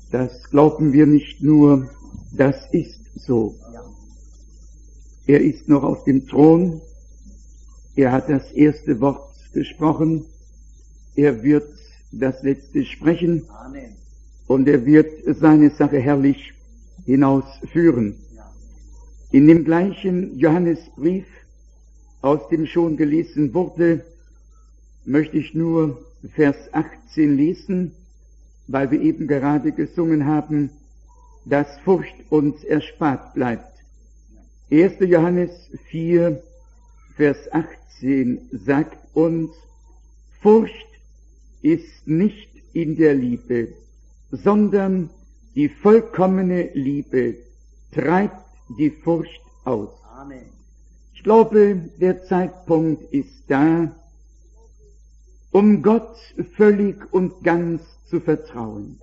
Das glauben wir nicht nur, das ist so. Er ist noch auf dem Thron, er hat das erste Wort gesprochen, er wird das letzte sprechen. Amen. Und er wird seine Sache herrlich hinausführen. In dem gleichen Johannesbrief, aus dem schon gelesen wurde, möchte ich nur Vers 18 lesen, weil wir eben gerade gesungen haben, dass Furcht uns erspart bleibt. 1. Johannes 4, Vers 18 sagt uns, Furcht ist nicht in der Liebe, sondern die vollkommene Liebe treibt die Furcht aus. Amen. Ich glaube, der Zeitpunkt ist da, um Gott völlig und ganz zu vertrauen.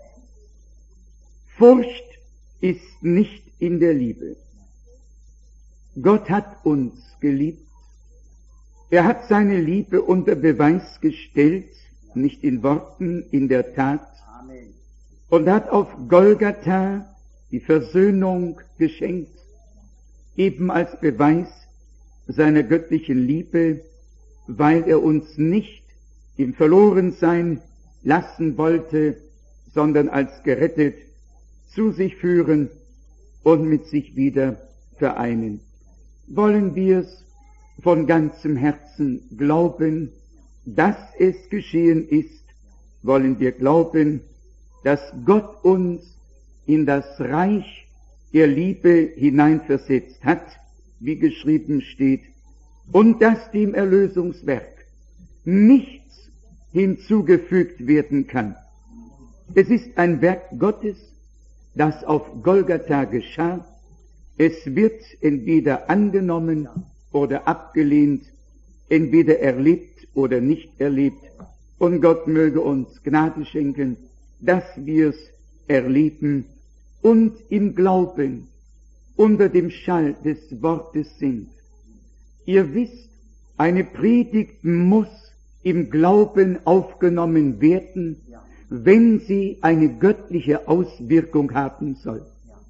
Furcht ist nicht in der Liebe. Gott hat uns geliebt. Er hat seine Liebe unter Beweis gestellt, nicht in Worten, in der Tat, Amen. und hat auf Golgatha die Versöhnung geschenkt, eben als Beweis seiner göttlichen Liebe, weil er uns nicht im Verlorensein lassen wollte, sondern als gerettet zu sich führen und mit sich wieder vereinen. Wollen wir es von ganzem Herzen glauben, dass es geschehen ist, wollen wir glauben, dass Gott uns in das Reich der Liebe hineinversetzt hat, wie geschrieben steht, und dass dem Erlösungswerk nichts hinzugefügt werden kann. Es ist ein Werk Gottes, das auf Golgatha geschah. Es wird entweder angenommen oder abgelehnt, entweder erlebt oder nicht erlebt. Und Gott möge uns Gnade schenken, dass wir es erleben und im Glauben unter dem Schall des Wortes sind. Ihr wisst, eine Predigt muss im Glauben aufgenommen werden, wenn sie eine göttliche Auswirkung haben soll.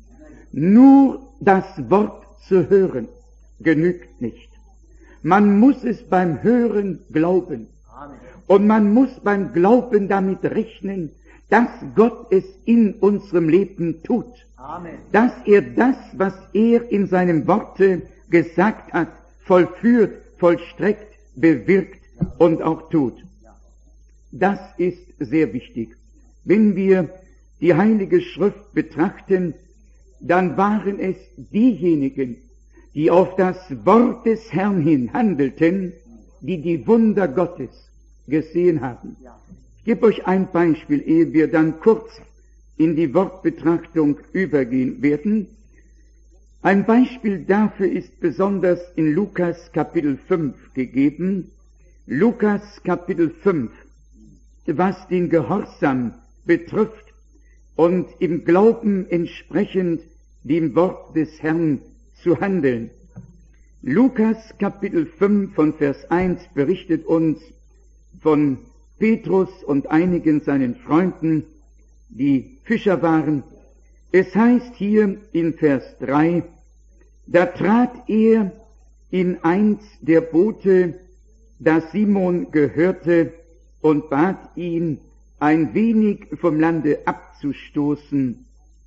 Nur das Wort zu hören genügt nicht. Man muss es beim Hören glauben. Und man muss beim Glauben damit rechnen, dass Gott es in unserem Leben tut. Amen. Dass er das, was er in seinem Worte gesagt hat, vollführt, vollstreckt, bewirkt und auch tut. Das ist sehr wichtig. Wenn wir die Heilige Schrift betrachten, dann waren es diejenigen, die auf das Wort des Herrn hin handelten, die die Wunder Gottes gesehen haben. Ich gebe euch ein Beispiel, ehe wir dann kurz in die Wortbetrachtung übergehen werden. Ein Beispiel dafür ist besonders in Lukas Kapitel 5 gegeben. Lukas Kapitel 5, was den Gehorsam betrifft und im Glauben entsprechend dem Wort des Herrn zu handeln. Lukas Kapitel 5 von Vers 1 berichtet uns von Petrus und einigen seinen Freunden, die Fischer waren. Es heißt hier in Vers 3, da trat er in eins der Boote, das Simon gehörte, und bat ihn, ein wenig vom Lande abzustoßen.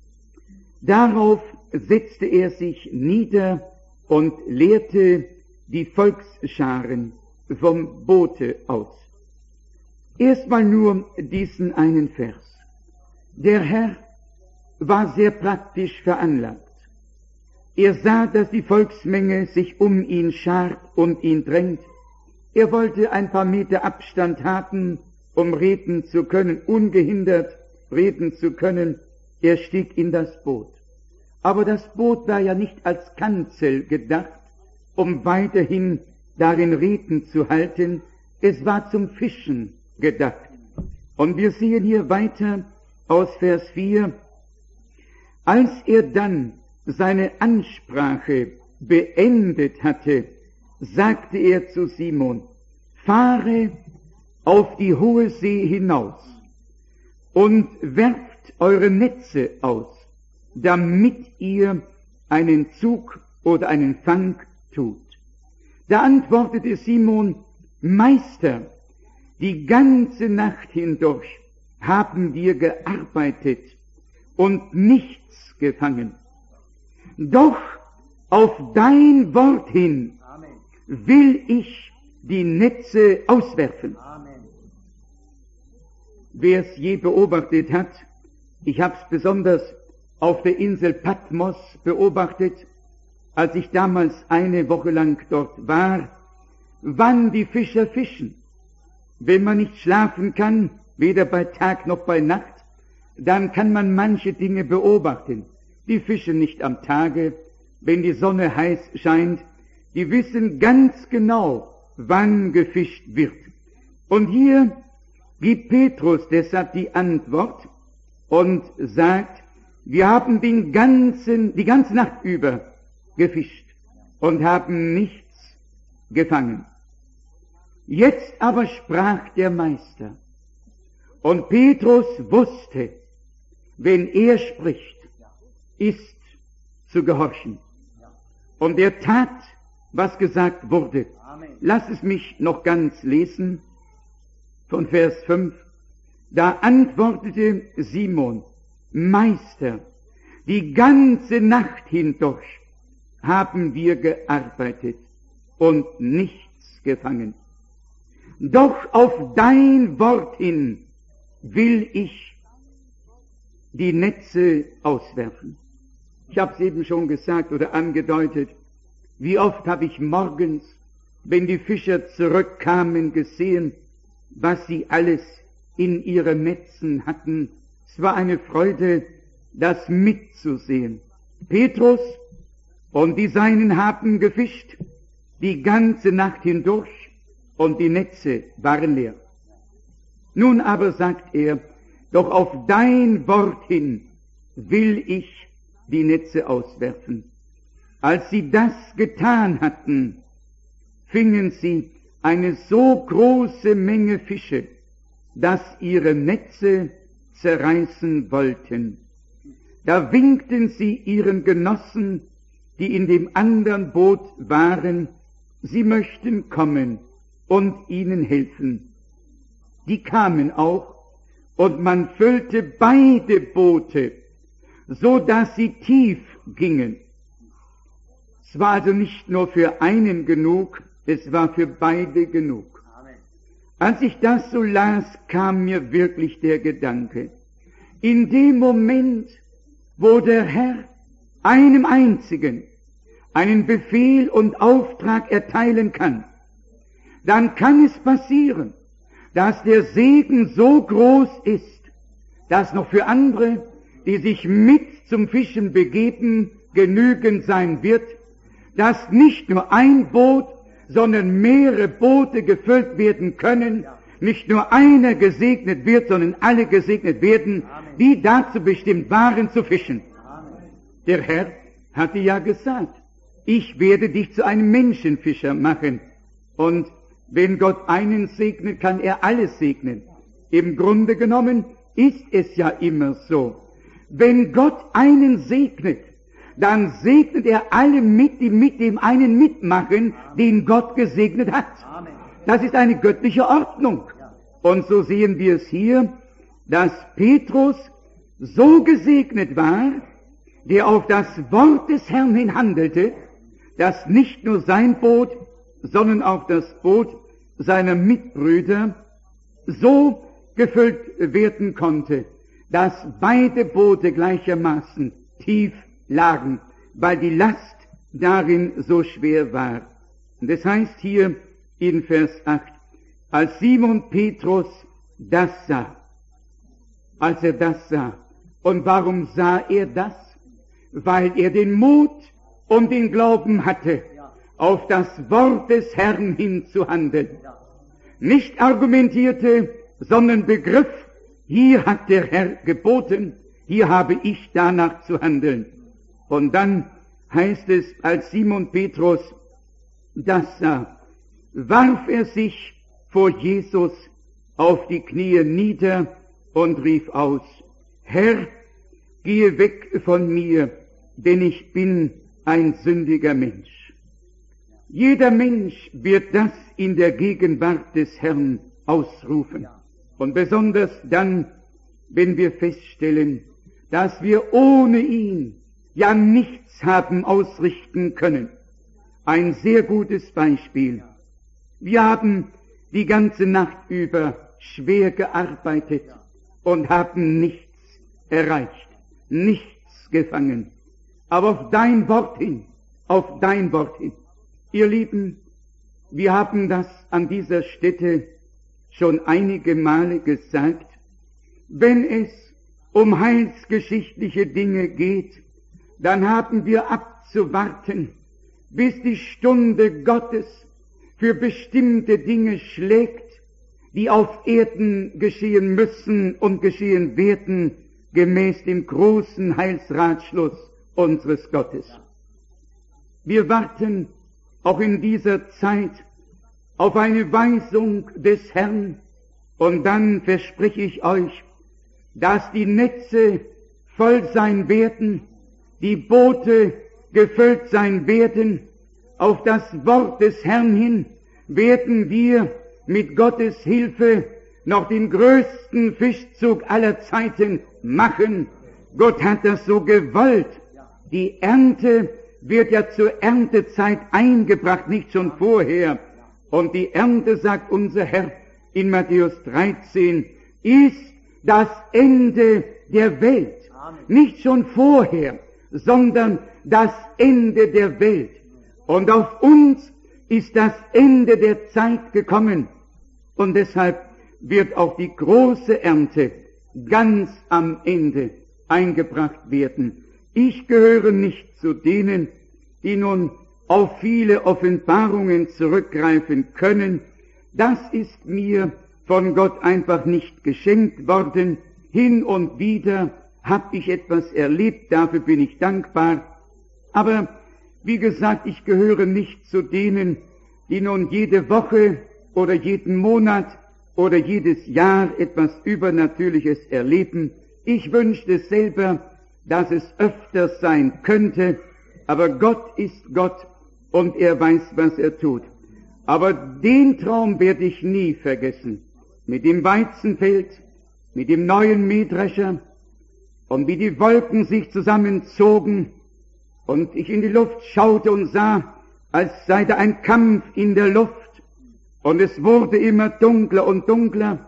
Darauf setzte er sich nieder und lehrte die Volksscharen vom Boote aus. Erstmal nur diesen einen Vers. Der Herr war sehr praktisch veranlagt. Er sah, dass die Volksmenge sich um ihn schart und ihn drängt. Er wollte ein paar Meter Abstand haben, um reden zu können, ungehindert reden zu können. Er stieg in das Boot. Aber das Boot war ja nicht als Kanzel gedacht, um weiterhin darin Reden zu halten. Es war zum Fischen gedacht. Und wir sehen hier weiter aus Vers 4, als er dann seine Ansprache beendet hatte, sagte er zu Simon, fahre auf die hohe See hinaus und werft eure Netze aus, damit ihr einen Zug oder einen Fang tut. Da antwortete Simon: Meister, die ganze Nacht hindurch haben wir gearbeitet und nichts gefangen. Doch auf dein Wort hin will ich die Netze auswerfen. Wer es je beobachtet hat, ich habe es besonders auf der Insel Patmos beobachtet, als ich damals eine Woche lang dort war, wann die Fischer fischen. Wenn man nicht schlafen kann, weder bei Tag noch bei Nacht, dann kann man manche Dinge beobachten. Die fischen nicht am Tage, wenn die Sonne heiß scheint, die wissen ganz genau, wann gefischt wird. Und hier gibt Petrus deshalb die Antwort und sagt: Wir haben die ganze Nacht über gefischt und haben nichts gefangen. Jetzt aber sprach der Meister, und Petrus wusste, wenn er spricht, ist zu gehorchen. Und er tat, was gesagt wurde. Lass es mich noch ganz lesen, von Vers 5. Da antwortete Simon: Meister, die ganze Nacht hindurch haben wir gearbeitet und nichts gefangen. Doch auf dein Wort hin will ich die Netze auswerfen. Ich habe es eben schon gesagt oder angedeutet, wie oft habe ich morgens, wenn die Fischer zurückkamen, gesehen, was sie alles in ihren Netzen hatten. Es war eine Freude, das mitzusehen. Petrus und die Seinen haben gefischt die ganze Nacht hindurch und die Netze waren leer. Nun aber sagt er: Doch auf dein Wort hin will ich die Netze auswerfen. Als sie das getan hatten, fingen sie eine so große Menge Fische, dass ihre Netze zerreißen wollten. Da winkten sie ihren Genossen, die in dem anderen Boot waren, sie möchten kommen und ihnen helfen. Die kamen auch, und man füllte beide Boote, so dass sie tief gingen. Es war also nicht nur für einen genug, es war für beide genug. Als ich das so las, kam mir wirklich der Gedanke: In dem Moment, wo der Herr einem Einzigen einen Befehl und Auftrag erteilen kann, dann kann es passieren, dass der Segen so groß ist, dass noch für andere, die sich mit zum Fischen begeben, genügend sein wird, dass nicht nur ein Boot, sondern mehrere Boote gefüllt werden können, nicht nur einer gesegnet wird, sondern alle gesegnet werden, die dazu bestimmt waren zu fischen. Der Herr hatte ja gesagt: Ich werde dich zu einem Menschenfischer machen. Und wenn Gott einen segnet, kann er alles segnen. Im Grunde genommen ist es ja immer so. Wenn Gott einen segnet, dann segnet er alle mit, die mit dem einen mitmachen, den Gott gesegnet hat. Das ist eine göttliche Ordnung. Und so sehen wir es hier, dass Petrus so gesegnet war, der auf das Wort des Herrn hin handelte, dass nicht nur sein Boot, sondern auch das Boot seiner Mitbrüder so gefüllt werden konnte, dass beide Boote gleichermaßen tief lagen, weil die Last darin so schwer war. Und das heißt hier in Vers 8, als Simon Petrus das sah, als er das sah. Und warum sah er das? Weil er den Mut und den Glauben hatte, auf das Wort des Herrn hin zu handeln. Nicht argumentierte, sondern begriff: Hier hat der Herr geboten, hier habe ich danach zu handeln. Und dann heißt es, als Simon Petrus das sah, warf er sich vor Jesus auf die Knie nieder und rief aus: Herr, gehe weg von mir, denn ich bin ein sündiger Mensch. Jeder Mensch wird das in der Gegenwart des Herrn ausrufen. Und besonders dann, wenn wir feststellen, dass wir ohne ihn ja nichts haben ausrichten können. Ein sehr gutes Beispiel. Wir haben die ganze Nacht über schwer gearbeitet und haben nichts erreicht, nichts gefangen. Aber auf dein Wort hin, auf dein Wort hin. Ihr Lieben, wir haben das an dieser Stätte schon einige Male gesagt. Wenn es um heilsgeschichtliche Dinge geht, dann haben wir abzuwarten, bis die Stunde Gottes für bestimmte Dinge schlägt, die auf Erden geschehen müssen und geschehen werden, gemäß dem großen Heilsratschluss unseres Gottes. Wir warten auch in dieser Zeit auf eine Weisung des Herrn, und dann verspreche ich euch, dass die Netze voll sein werden, die Boote gefüllt sein werden. Auf das Wort des Herrn hin werden wir mit Gottes Hilfe noch den größten Fischzug aller Zeiten machen. Gott hat das so gewollt. Die Ernte wird ja zur Erntezeit eingebracht, nicht schon vorher. Und die Ernte, sagt unser Herr in Matthäus 13, ist das Ende der Welt. Nicht schon vorher, sondern das Ende der Welt. Und auf uns ist das Ende der Zeit gekommen. Und deshalb wird auch die große Ernte ganz am Ende eingebracht werden. Ich gehöre nicht zu denen, die nun auf viele Offenbarungen zurückgreifen können. Das ist mir von Gott einfach nicht geschenkt worden. Hin und wieder habe ich etwas erlebt, dafür bin ich dankbar. Aber wie gesagt, ich gehöre nicht zu denen, die nun jede Woche oder jeden Monat oder jedes Jahr etwas Übernatürliches erleben. Ich wünschte selber, dass es öfter sein könnte, aber Gott ist Gott und er weiß, was er tut. Aber den Traum werde ich nie vergessen. Mit dem Weizenfeld, mit dem neuen Mähdrescher und wie die Wolken sich zusammenzogen und ich in die Luft schaute und sah, als sei da ein Kampf in der Luft und es wurde immer dunkler und dunkler.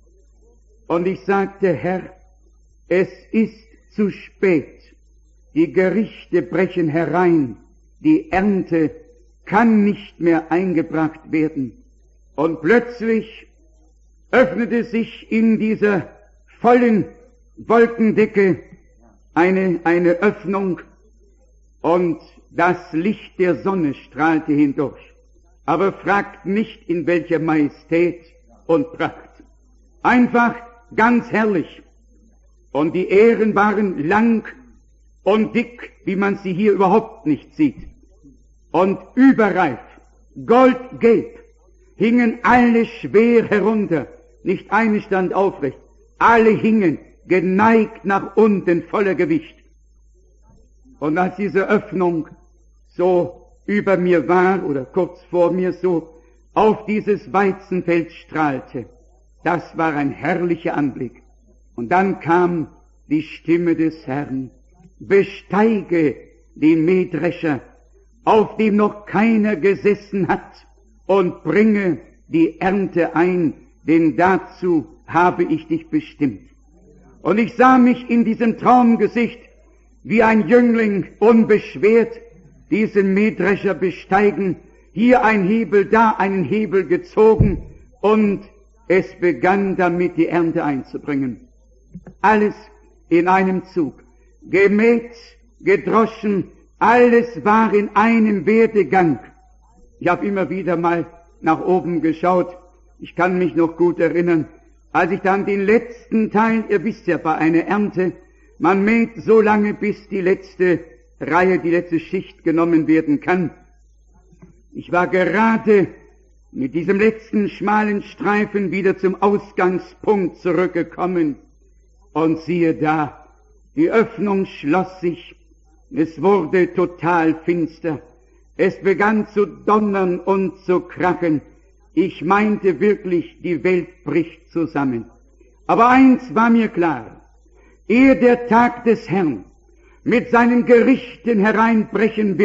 Und ich sagte, Herr, es ist zu spät. Die Gerichte brechen herein. Die Ernte kann nicht mehr eingebracht werden. Und plötzlich öffnete sich in dieser vollen Wolkendecke eine Öffnung und das Licht der Sonne strahlte hindurch. Aber fragt nicht, in welcher Majestät und Pracht. Einfach ganz herrlich. Und die Ähren waren lang und dick, wie man sie hier überhaupt nicht sieht. Und überreif, goldgelb, hingen alle schwer herunter. Nicht eine stand aufrecht. Alle hingen geneigt nach unten, voller Gewicht. Und als diese Öffnung so über mir war oder kurz vor mir so auf dieses Weizenfeld strahlte, das war ein herrlicher Anblick. Und dann kam die Stimme des Herrn: Besteige den Mähdrescher, auf dem noch keiner gesessen hat, und bringe die Ernte ein, denn dazu habe ich dich bestimmt. Und ich sah mich in diesem Traumgesicht wie ein Jüngling unbeschwert diesen Mähdrescher besteigen, hier ein Hebel, da einen Hebel gezogen, und es begann damit, die Ernte einzubringen. Alles in einem Zug, gemäht, gedroschen, alles war in einem Werdegang. Ich habe immer wieder mal nach oben geschaut. Ich kann mich noch gut erinnern, als ich dann den letzten Teil, ihr wisst ja, bei einer Ernte, man mäht so lange, bis die letzte Reihe, die letzte Schicht genommen werden kann. Ich war gerade mit diesem letzten schmalen Streifen wieder zum Ausgangspunkt zurückgekommen. Und siehe da, die Öffnung schloss sich, es wurde total finster, es begann zu donnern und zu krachen. Ich meinte wirklich, die Welt bricht zusammen. Aber eins war mir klar, ehe der Tag des Herrn mit seinen Gerichten hereinbrechen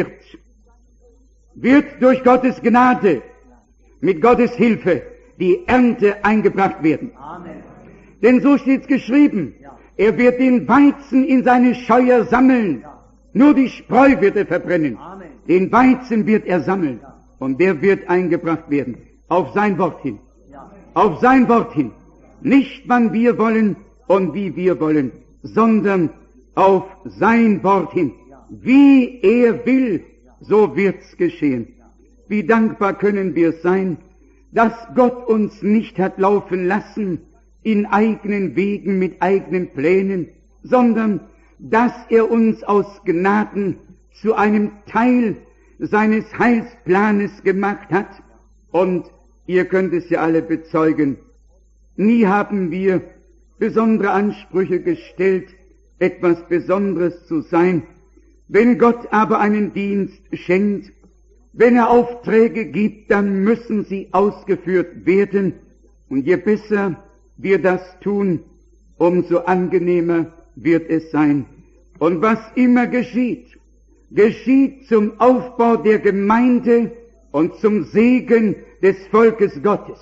wird durch Gottes Gnade, mit Gottes Hilfe, die Ernte eingebracht werden. Amen. Denn so steht's geschrieben, er wird den Weizen in seine Scheuer sammeln, nur die Spreu wird er verbrennen, Amen. den Weizen wird er sammeln und der wird eingebracht werden, auf sein Wort hin, Ja. auf sein Wort hin, nicht wann wir wollen und wie wir wollen, sondern auf sein Wort hin, wie er will, so wird's geschehen. Wie dankbar können wir sein, dass Gott uns nicht hat laufen lassen in eigenen Wegen mit eigenen Plänen, sondern dass er uns aus Gnaden zu einem Teil seines Heilsplanes gemacht hat. Und ihr könnt es ja alle bezeugen, nie haben wir besondere Ansprüche gestellt, etwas Besonderes zu sein. Wenn Gott aber einen Dienst schenkt, wenn er Aufträge gibt, dann müssen sie ausgeführt werden. Und je besser wir das tun, umso angenehmer wird es sein. Und was immer geschieht, geschieht zum Aufbau der Gemeinde und zum Segen des Volkes Gottes.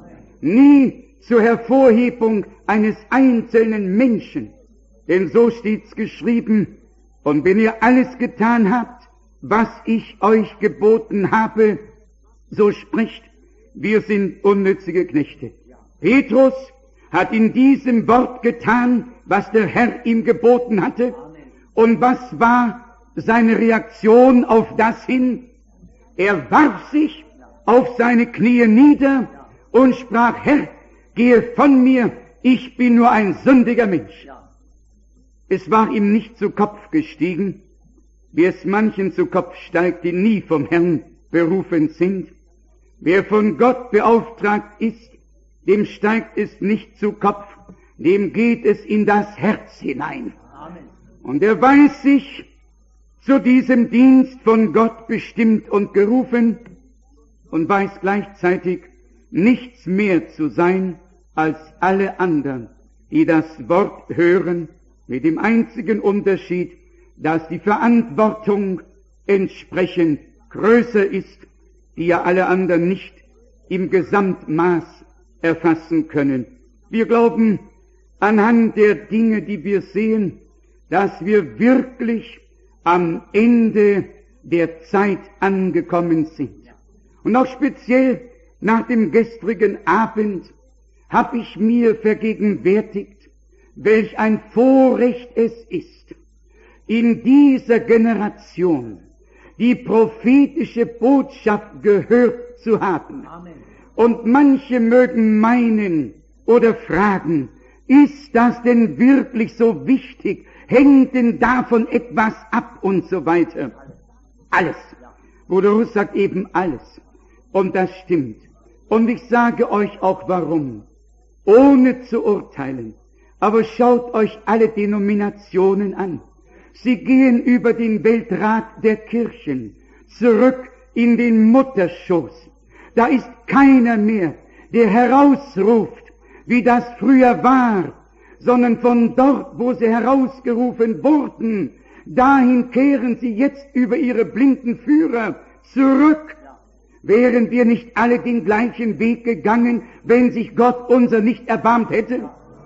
Nie zur Hervorhebung eines einzelnen Menschen. Denn so steht's geschrieben, und wenn ihr alles getan habt, was ich euch geboten habe, so spricht, wir sind unnützige Knechte. Petrus hat in diesem Wort getan, was der Herr ihm geboten hatte. Und was war seine Reaktion auf das hin? Er warf sich auf seine Knie nieder und sprach, Herr, gehe von mir, ich bin nur ein sündiger Mensch. Es war ihm nicht zu Kopf gestiegen, wie es manchen zu Kopf steigt, die nie vom Herrn berufen sind. Wer von Gott beauftragt ist, dem steigt es nicht zu Kopf, dem geht es in das Herz hinein. Amen. Und er weiß sich zu diesem Dienst von Gott bestimmt und gerufen und weiß gleichzeitig nichts mehr zu sein als alle anderen, die das Wort hören, mit dem einzigen Unterschied, dass die Verantwortung entsprechend größer ist, die ja alle anderen nicht im Gesamtmaß erfassen können. Wir glauben anhand der Dinge, die wir sehen, dass wir wirklich am Ende der Zeit angekommen sind. Und auch speziell nach dem gestrigen Abend habe ich mir vergegenwärtigt, welch ein Vorrecht es ist, in dieser Generation die prophetische Botschaft gehört zu haben. Amen. Und manche mögen meinen oder fragen, ist das denn wirklich so wichtig? Hängt denn davon etwas ab und so weiter? Alles. Bruder Russ sagt eben alles. Und das stimmt. Und ich sage euch auch warum. Ohne zu urteilen. Aber schaut euch alle Denominationen an. Sie gehen über den Weltrat der Kirchen zurück in den Mutterschoß. Da ist keiner mehr, der herausruft, wie das früher war, sondern von dort, wo sie herausgerufen wurden, dahin kehren sie jetzt über ihre blinden Führer zurück. Wären wir nicht alle den gleichen Weg gegangen, wenn sich Gott unser nicht erbarmt hätte?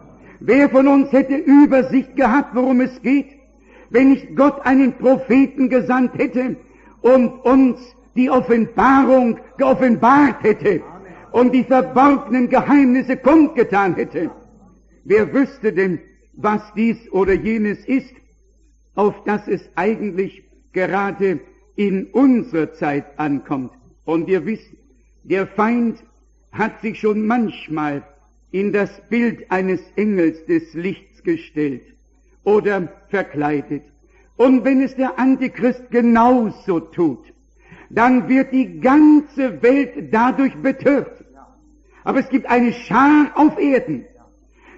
Wer von uns hätte Übersicht gehabt, worum es geht, wenn nicht Gott einen Propheten gesandt hätte und uns die Offenbarung geoffenbart hätte und die verborgenen Geheimnisse kundgetan hätte? Wer wüsste denn, was dies oder jenes ist, auf das es eigentlich gerade in unserer Zeit ankommt? Und ihr wisst, der Feind hat sich schon manchmal in das Bild eines Engels des Lichts gestellt oder verkleidet. Und wenn es der Antichrist genauso tut, dann wird die ganze Welt dadurch betört. Aber es gibt eine Schar auf Erden,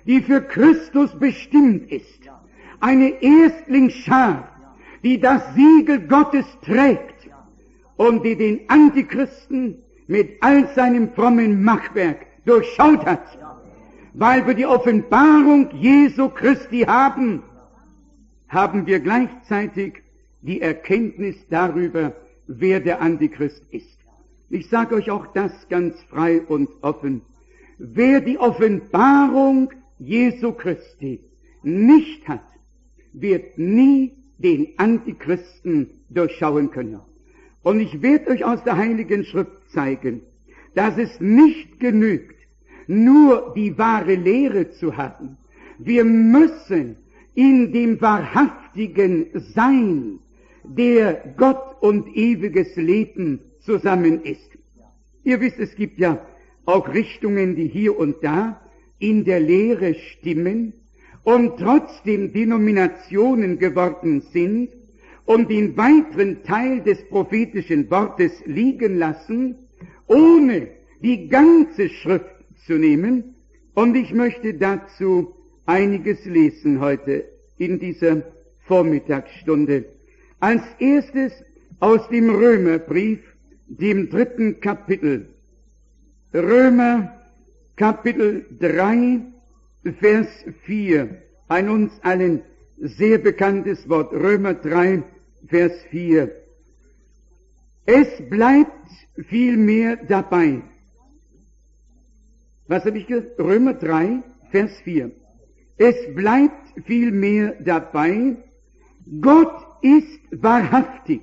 die für Christus bestimmt ist. Eine Erstlingsschar, die das Siegel Gottes trägt und die den Antichristen mit all seinem frommen Machwerk durchschaut hat. Weil wir die Offenbarung Jesu Christi haben, haben wir gleichzeitig die Erkenntnis darüber, wer der Antichrist ist. Ich sage euch auch das ganz frei und offen. Wer die Offenbarung Jesu Christi nicht hat, wird nie den Antichristen durchschauen können. Und ich werde euch aus der Heiligen Schrift zeigen, dass es nicht genügt, nur die wahre Lehre zu haben. Wir müssen in dem wahrhaftigen Sein, der Gott und ewiges Leben zusammen ist. Ihr wisst, es gibt ja auch Richtungen, die hier und da in der Lehre stimmen und trotzdem Denominationen geworden sind und den weiteren Teil des prophetischen Wortes liegen lassen, ohne die ganze Schrift zu nehmen. Und ich möchte dazu einiges lesen heute in dieser Vormittagsstunde. Als erstes aus dem Römerbrief, dem 3. Kapitel. Römer Kapitel 3, Vers 4. Ein uns allen sehr bekanntes Wort. Römer 3, Vers 4. Es bleibt vielmehr dabei. Was habe ich gesagt? Römer 3, Vers 4. Es bleibt vielmehr dabei, Gott ist wahrhaftig,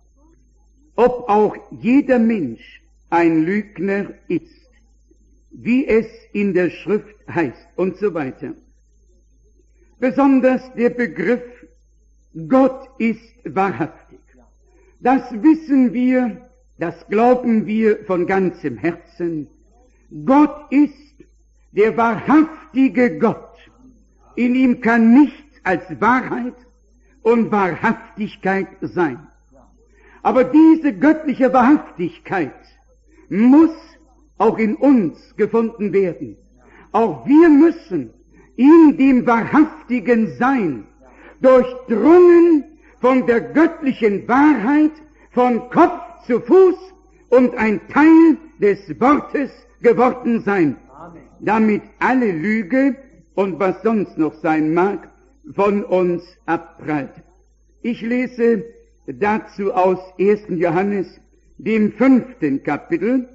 ob auch jeder Mensch ein Lügner ist, wie es in der Schrift heißt und so weiter. Besonders der Begriff Gott ist wahrhaftig. Das wissen wir, das glauben wir von ganzem Herzen. Gott ist der wahrhaftige Gott. In ihm kann nichts als Wahrheit und Wahrhaftigkeit sein. Aber diese göttliche Wahrhaftigkeit muss auch in uns gefunden werden. Auch wir müssen in dem wahrhaftigen Sein, durchdrungen von der göttlichen Wahrheit, von Kopf zu Fuß und ein Teil des Wortes geworden sein, damit alle Lüge und was sonst noch sein mag, von uns abprallt. Ich lese dazu aus 1. Johannes, dem 5. Kapitel,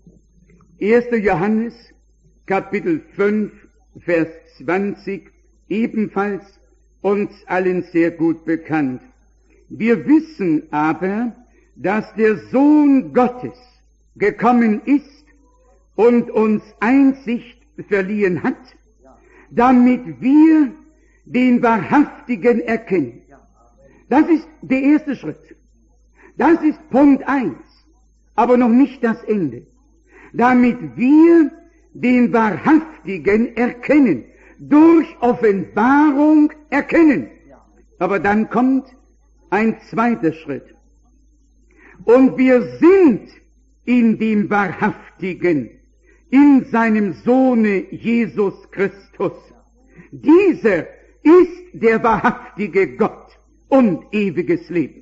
1. Johannes, Kapitel 5, Vers 20, ebenfalls uns allen sehr gut bekannt. Wir wissen aber, dass der Sohn Gottes gekommen ist und uns Einsicht verliehen hat, damit wir den Wahrhaftigen erkennen. Das ist der erste Schritt. Das ist Punkt 1, aber noch nicht das Ende. Damit wir den Wahrhaftigen erkennen, durch Offenbarung erkennen. Aber dann kommt ein zweiter Schritt. Und wir sind in dem Wahrhaftigen, in seinem Sohne Jesus Christus. Dieser ist der wahrhaftige Gott und ewiges Leben.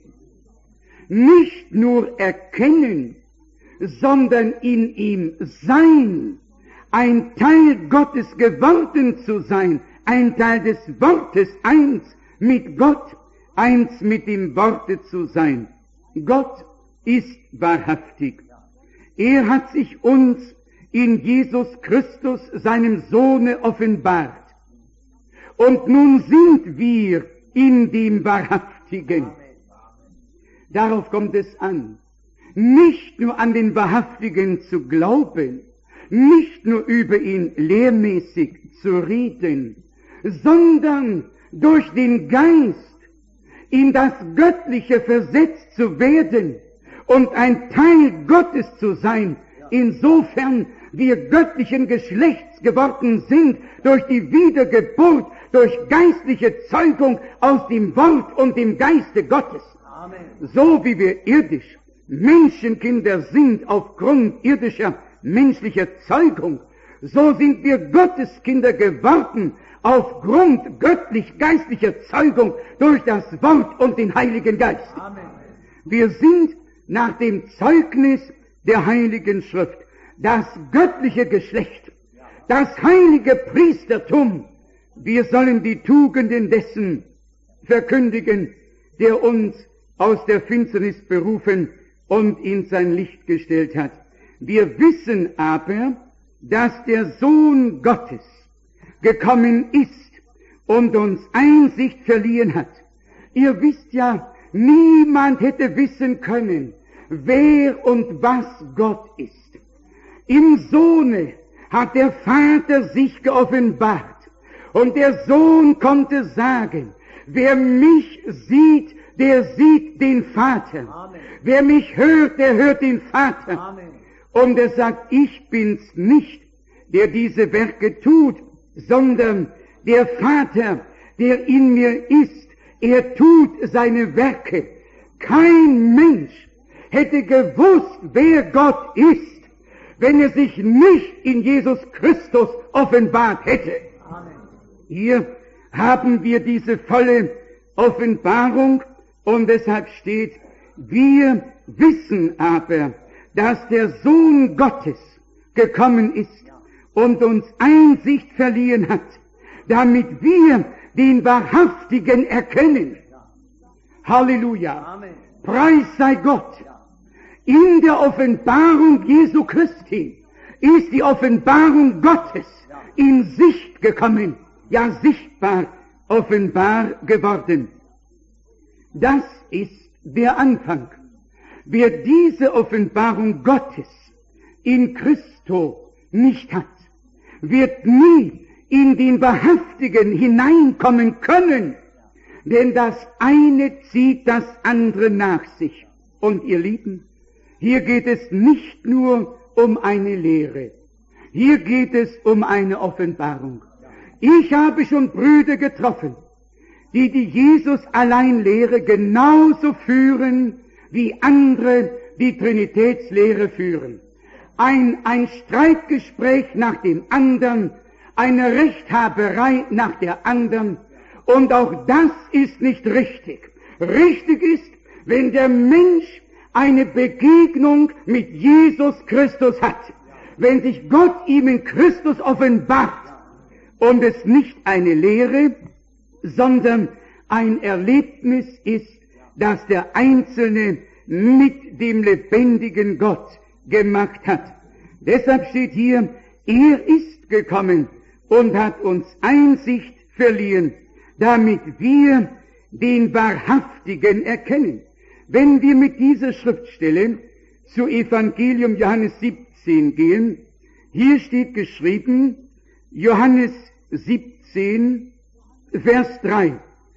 Nicht nur erkennen, sondern in ihm sein, ein Teil Gottes geworden zu sein, ein Teil des Wortes, eins mit Gott, eins mit dem Worte zu sein. Gott ist wahrhaftig. Er hat sich uns in Jesus Christus, seinem Sohne, offenbart. Und nun sind wir in dem Wahrhaftigen. Darauf kommt es an. Nicht nur an den Wahrhaftigen zu glauben, nicht nur über ihn lehrmäßig zu reden, sondern durch den Geist in das Göttliche versetzt zu werden und ein Teil Gottes zu sein, insofern wir göttlichen Geschlechts geworden sind durch die Wiedergeburt, durch geistliche Zeugung aus dem Wort und dem Geiste Gottes. Amen. So wie wir irdisch Menschenkinder sind aufgrund irdischer menschlicher Zeugung, so sind wir Gotteskinder geworden aufgrund göttlich-geistlicher Zeugung durch das Wort und den Heiligen Geist. Amen. Wir sind nach dem Zeugnis der Heiligen Schrift das göttliche Geschlecht, das heilige Priestertum. Wir sollen die Tugenden dessen verkündigen, der uns aus der Finsternis berufen und in sein Licht gestellt hat. Wir wissen aber, dass der Sohn Gottes gekommen ist und uns Einsicht verliehen hat. Ihr wisst ja, niemand hätte wissen können, wer und was Gott ist. Im Sohne hat der Vater sich geoffenbart und der Sohn konnte sagen, wer mich sieht, der sieht den Vater. Amen. Wer mich hört, der hört den Vater. Amen. Und er sagt, ich bin's nicht, der diese Werke tut, sondern der Vater, der in mir ist, er tut seine Werke. Kein Mensch hätte gewusst, wer Gott ist, wenn er sich nicht in Jesus Christus offenbart hätte. Amen. Hier haben wir diese volle Offenbarung und deshalb steht, wir wissen aber, dass der Sohn Gottes gekommen ist und uns Einsicht verliehen hat, damit wir den Wahrhaftigen erkennen. Halleluja! Amen. Preis sei Gott! In der Offenbarung Jesu Christi ist die Offenbarung Gottes in Sicht gekommen, ja sichtbar offenbar geworden. Das ist der Anfang. Wer diese Offenbarung Gottes in Christo nicht hat, wird nie in den Wahrhaftigen hineinkommen können, denn das eine zieht das andere nach sich. Und ihr Lieben, hier geht es nicht nur um eine Lehre, hier geht es um eine Offenbarung. Ich habe schon Brüder getroffen, die Jesus Alleinlehre genauso führen, wie andere die Trinitätslehre führen. Ein Streitgespräch nach dem anderen, eine Rechthaberei nach der anderen, und auch das ist nicht richtig. Richtig ist, wenn der Mensch eine Begegnung mit Jesus Christus hat, wenn sich Gott ihm in Christus offenbart und es nicht eine Lehre, sondern ein Erlebnis ist, das der Einzelne mit dem lebendigen Gott gemacht hat. Deshalb steht hier, er ist gekommen und hat uns Einsicht verliehen, damit wir den Wahrhaftigen erkennen. Wenn wir mit dieser Schriftstelle zu Evangelium Johannes 17 gehen, hier steht geschrieben, Johannes 17, Vers 3.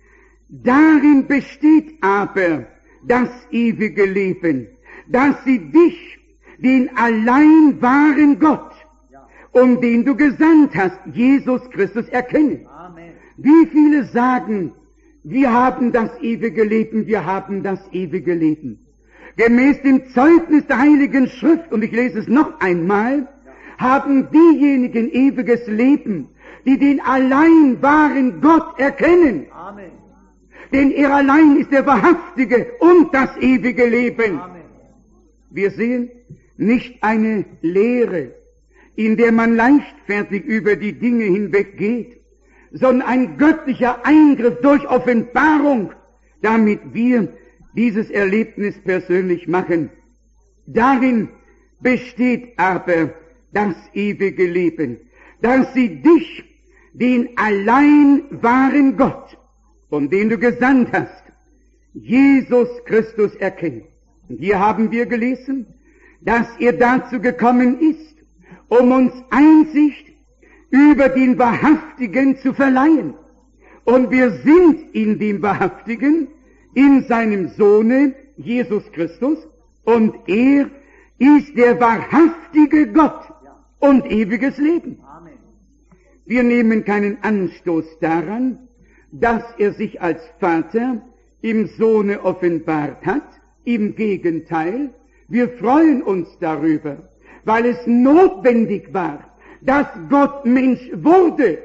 Darin besteht aber das ewige Leben, dass sie dich, den allein wahren Gott, um den du gesandt hast, Jesus Christus, erkennen. Amen. Wie viele sagen, wir haben das ewige Leben, wir haben das ewige Leben. Gemäß dem Zeugnis der Heiligen Schrift, und ich lese es noch einmal, haben diejenigen ewiges Leben, die den allein wahren Gott erkennen. Amen. Denn er allein ist der Wahrhaftige und das ewige Leben. Amen. Wir sehen nicht eine Lehre, in der man leichtfertig über die Dinge hinweggeht, sondern ein göttlicher Eingriff durch Offenbarung, damit wir dieses Erlebnis persönlich machen. Darin besteht aber das ewige Leben, dass sie dich, den allein wahren Gott, um den du gesandt hast, Jesus Christus, erkennen. Und hier haben wir gelesen, dass er dazu gekommen ist, um uns Einsicht über den Wahrhaftigen zu verleihen. Und wir sind in dem Wahrhaftigen, in seinem Sohne Jesus Christus, und er ist der wahrhaftige Gott und ewiges Leben. Amen. Wir nehmen keinen Anstoß daran, dass er sich als Vater im Sohne offenbart hat. Im Gegenteil, wir freuen uns darüber, weil es notwendig war, dass Gott Mensch wurde,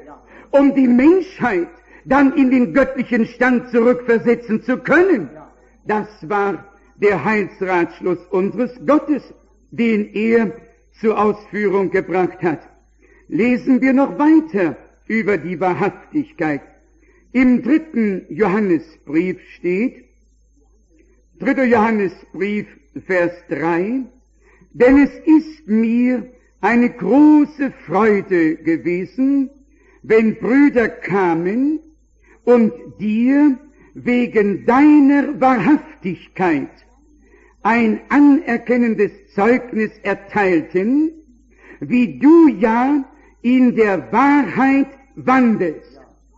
um die Menschheit dann in den göttlichen Stand zurückversetzen zu können. Das war der Heilsratschluss unseres Gottes, den er zur Ausführung gebracht hat. Lesen wir noch weiter über die Wahrhaftigkeit. Im 3. Johannesbrief steht, 3. Johannesbrief, Vers 3, denn es ist mir eine große Freude gewesen, wenn Brüder kamen und dir wegen deiner Wahrhaftigkeit ein anerkennendes Zeugnis erteilten, wie du ja in der Wahrheit wandelst.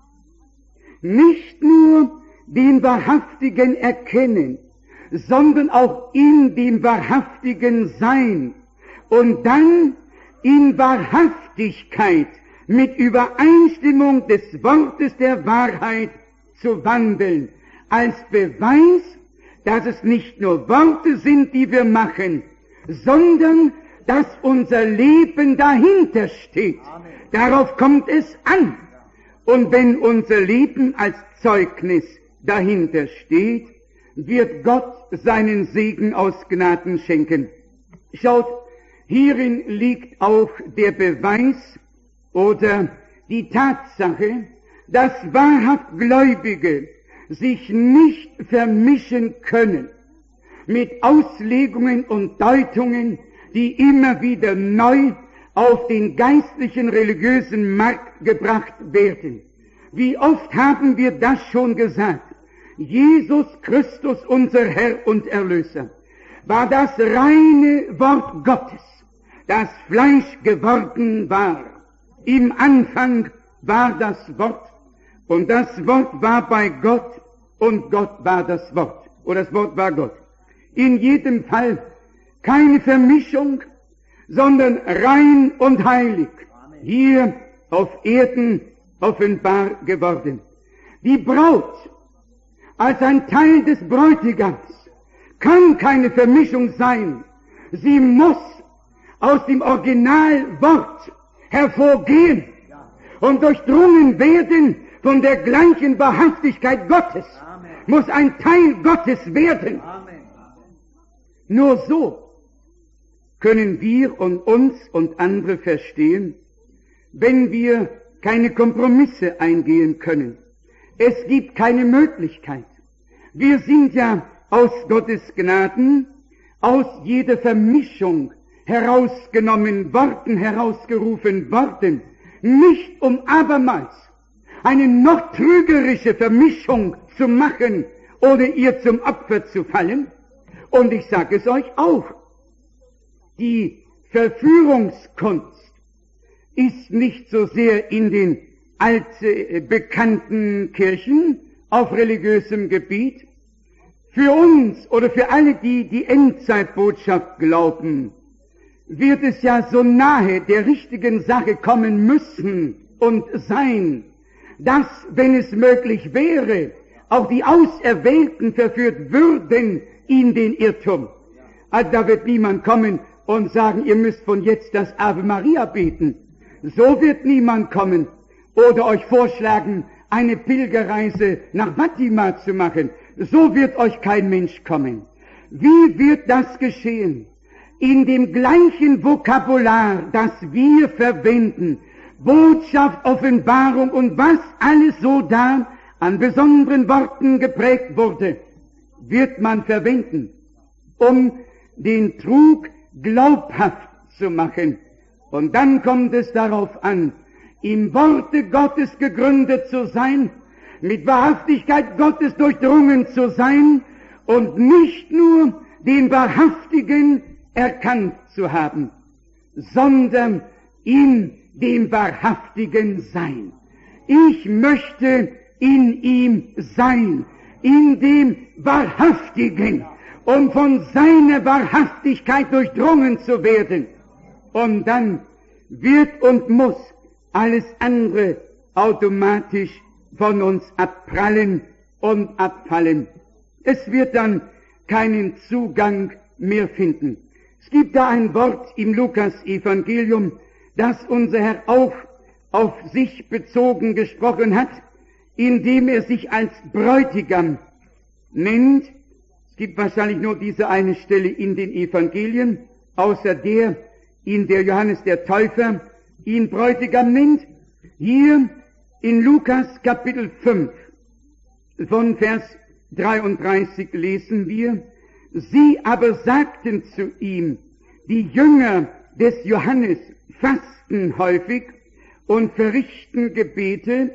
Nicht nur den Wahrhaftigen erkennen, sondern auch in dem Wahrhaftigen sein und dann in Wahrhaftigkeit mit Übereinstimmung des Wortes der Wahrheit zu wandeln, als Beweis, dass es nicht nur Worte sind, die wir machen, sondern dass unser Leben dahinter steht. Amen. Darauf kommt es an. Und wenn unser Leben als Zeugnis dahinter steht, wird Gott seinen Segen aus Gnaden schenken. Schaut, hierin liegt auch der Beweis oder die Tatsache, dass wahrhaft Gläubige sich nicht vermischen können mit Auslegungen und Deutungen, die immer wieder neu auf den geistlichen, religiösen Markt gebracht werden. Wie oft haben wir das schon gesagt? Jesus Christus, unser Herr und Erlöser, war das reine Wort Gottes, das Fleisch geworden war. Im Anfang war das Wort, und das Wort war bei Gott, und Gott war das Wort, oder das Wort war Gott. In jedem Fall keine Vermischung, sondern rein und heilig, hier auf Erden offenbar geworden. Die Braut als ein Teil des Bräutigams kann keine Vermischung sein. Sie muss aus dem Originalwort hervorgehen und durchdrungen werden von der gleichen Wahrhaftigkeit Gottes. Amen. Muss ein Teil Gottes werden. Amen. Nur so können wir und uns und andere verstehen, wenn wir keine Kompromisse eingehen können. Es gibt keine Möglichkeit. Wir sind ja aus Gottes Gnaden, aus jeder Vermischung herausgenommen worden, herausgerufen worden, nicht um abermals eine noch trügerische Vermischung zu machen oder ihr zum Opfer zu fallen. Und ich sage es euch auch, die Verführungskunst ist nicht so sehr in den altbekannten Kirchen auf religiösem Gebiet. Für uns oder für alle, die die Endzeitbotschaft glauben, wird es ja so nahe der richtigen Sache kommen müssen und sein, dass, wenn es möglich wäre, auch die Auserwählten verführt würden in den Irrtum. Also da wird niemand kommen und sagen, ihr müsst von jetzt das Ave Maria beten. So wird niemand kommen oder euch vorschlagen, eine Pilgerreise nach Fatima zu machen. So wird euch kein Mensch kommen. Wie wird das geschehen? In dem gleichen Vokabular, das wir verwenden, Botschaft, Offenbarung und was alles so da an besonderen Worten geprägt wurde, wird man verwenden, um den Trug glaubhaft zu machen. Und dann kommt es darauf an, im Worte Gottes gegründet zu sein, mit Wahrhaftigkeit Gottes durchdrungen zu sein und nicht nur den Wahrhaftigen erkannt zu haben, sondern in dem Wahrhaftigen sein. Ich möchte in ihm sein, in dem Wahrhaftigen, um von seiner Wahrhaftigkeit durchdrungen zu werden. Und dann wird und muss alles andere automatisch von uns abprallen und abfallen. Es wird dann keinen Zugang mehr finden. Es gibt da ein Wort im Lukas-Evangelium, das unser Herr auch auf sich bezogen gesprochen hat, indem er sich als Bräutigam nennt. Es gibt wahrscheinlich nur diese eine Stelle in den Evangelien, außer der, in der Johannes der Täufer ihn Bräutigam nennt. Hier in Lukas Kapitel 5 von Vers 33 lesen wir: Sie aber sagten zu ihm, die Jünger des Johannes fasten häufig und verrichten Gebete,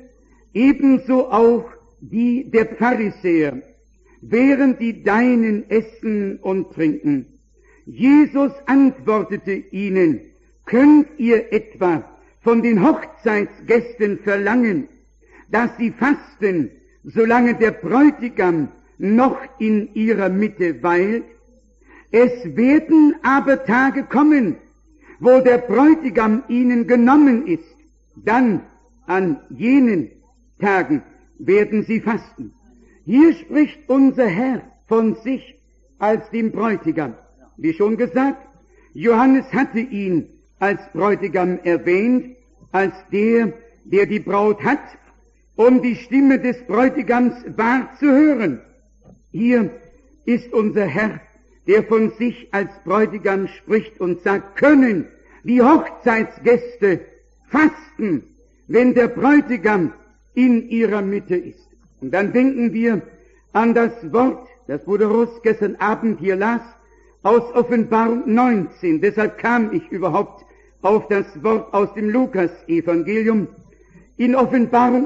ebenso auch die der Pharisäer, während die Deinen essen und trinken. Jesus antwortete ihnen: Könnt ihr etwa von den Hochzeitsgästen verlangen, dass sie fasten, solange der Bräutigam noch in ihrer Mitte weilt? Es werden aber Tage kommen, wo der Bräutigam ihnen genommen ist. Dann, an jenen Tagen, werden sie fasten. Hier spricht unser Herr von sich als dem Bräutigam. Wie schon gesagt, Johannes hatte ihn als Bräutigam erwähnt, als der die Braut hat, um die Stimme des Bräutigams wahr zu hören. Hier ist unser Herr, der von sich als Bräutigam spricht und sagt: Können die Hochzeitsgäste fasten, wenn der Bräutigam in ihrer Mitte ist? Und dann denken wir an das Wort, das Bruder Russ gestern Abend hier las, aus Offenbarung 19. Deshalb kam ich überhaupt auf das Wort aus dem Lukas-Evangelium. In Offenbarung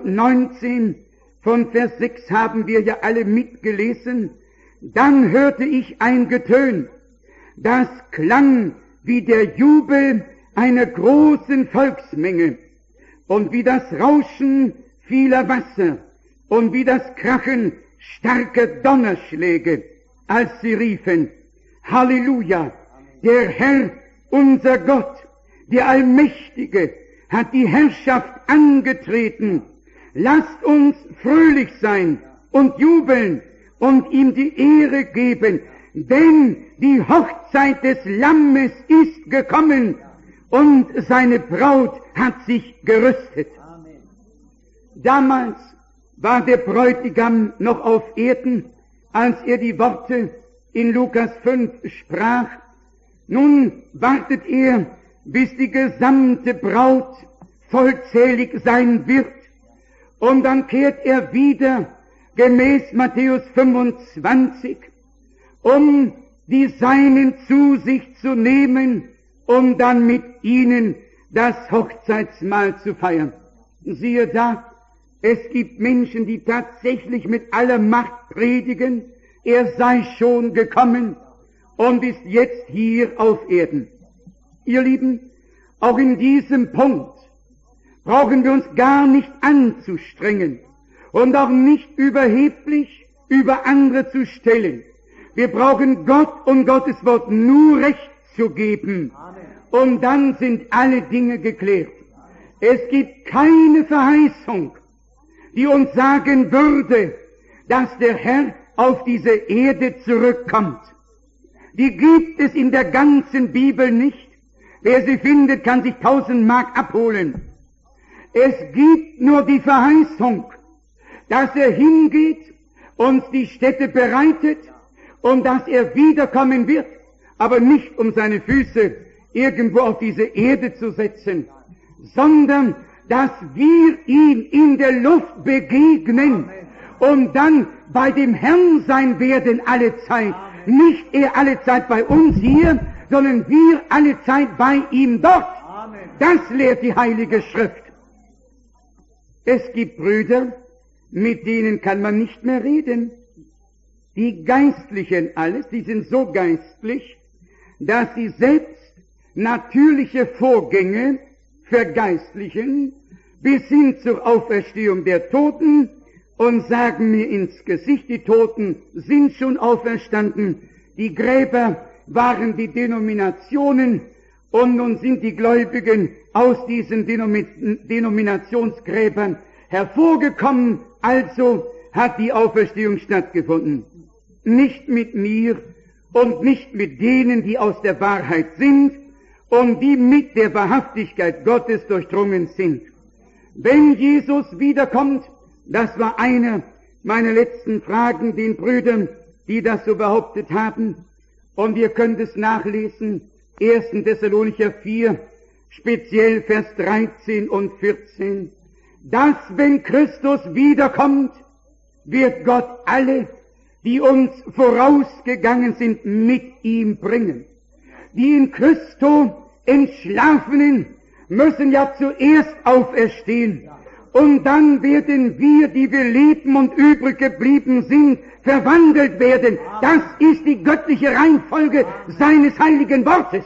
19 von Vers 6 haben wir ja alle mitgelesen. Dann hörte ich ein Getön, das klang wie der Jubel einer großen Volksmenge und wie das Rauschen vieler Wasser und wie das Krachen starker Donnerschläge, als sie riefen: Halleluja, der Herr, unser Gott, der Allmächtige, hat die Herrschaft angetreten. Lasst uns fröhlich sein und jubeln und ihm die Ehre geben, denn die Hochzeit des Lammes ist gekommen und seine Braut hat sich gerüstet. Damals war der Bräutigam noch auf Erden, als er die Worte in Lukas 5 sprach. Nun wartet er, bis die gesamte Braut vollzählig sein wird, und dann kehrt er wieder gemäß Matthäus 25, um die Seinen zu sich zu nehmen, um dann mit ihnen das Hochzeitsmahl zu feiern. Siehe da, es gibt Menschen, die tatsächlich mit aller Macht predigen, er sei schon gekommen und ist jetzt hier auf Erden. Ihr Lieben, auch in diesem Punkt brauchen wir uns gar nicht anzustrengen und auch nicht überheblich über andere zu stellen. Wir brauchen Gott und Gottes Wort nur Recht zu geben. Und dann sind alle Dinge geklärt. Es gibt keine Verheißung, die uns sagen würde, dass der Herr auf diese Erde zurückkommt. Die gibt es in der ganzen Bibel nicht. Wer sie findet, kann sich 1000 Mark abholen. Es gibt nur die Verheißung, dass er hingeht, uns die Stätte bereitet und dass er wiederkommen wird, aber nicht um seine Füße irgendwo auf diese Erde zu setzen, sondern dass wir ihm in der Luft begegnen und dann bei dem Herrn sein werden alle Zeit. Nicht er alle Zeit bei uns hier, sondern wir alle Zeit bei ihm dort. Das lehrt die Heilige Schrift. Es gibt Brüder, mit denen kann man nicht mehr reden. Die Geistlichen alles, die sind so geistlich, dass sie selbst natürliche Vorgänge vergeistlichen bis hin zur Auferstehung der Toten und sagen mir ins Gesicht, die Toten sind schon auferstanden, die Gräber waren die Denominationen und nun sind die Gläubigen aus diesen Denominationsgräbern hervorgekommen, also hat die Auferstehung stattgefunden. Nicht mit mir und nicht mit denen, die aus der Wahrheit sind und die mit der Wahrhaftigkeit Gottes durchdrungen sind. Wenn Jesus wiederkommt, das war eine meiner letzten Fragen den Brüdern, die das so behauptet haben, und ihr könnt es nachlesen, 1. Thessalonicher 4, speziell Vers 13 und 14, dass wenn Christus wiederkommt, wird Gott alle, die uns vorausgegangen sind, mit ihm bringen. Die in Christo Entschlafenen müssen ja zuerst auferstehen. Und dann werden wir, die wir leben und übrig geblieben sind, verwandelt werden. Das ist die göttliche Reihenfolge seines heiligen Wortes.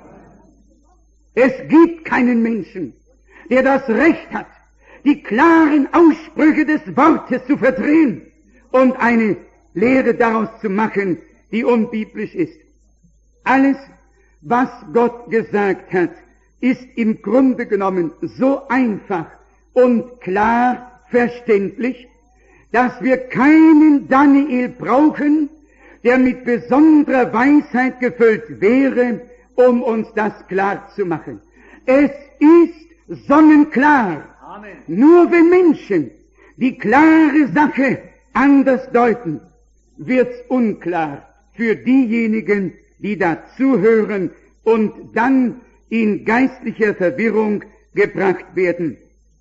Es gibt keinen Menschen, der das Recht hat, die klaren Aussprüche des Wortes zu verdrehen und eine Lehre daraus zu machen, die unbiblisch ist. Alles, was Gott gesagt hat, ist im Grunde genommen so einfach und klar verständlich, dass wir keinen Daniel brauchen, der mit besonderer Weisheit gefüllt wäre, um uns das klar zu machen. Es ist sonnenklar. Amen. Nur wenn Menschen die klare Sache anders deuten, wird's unklar für diejenigen, die da zuhören und dann in geistlicher Verwirrung gebracht werden.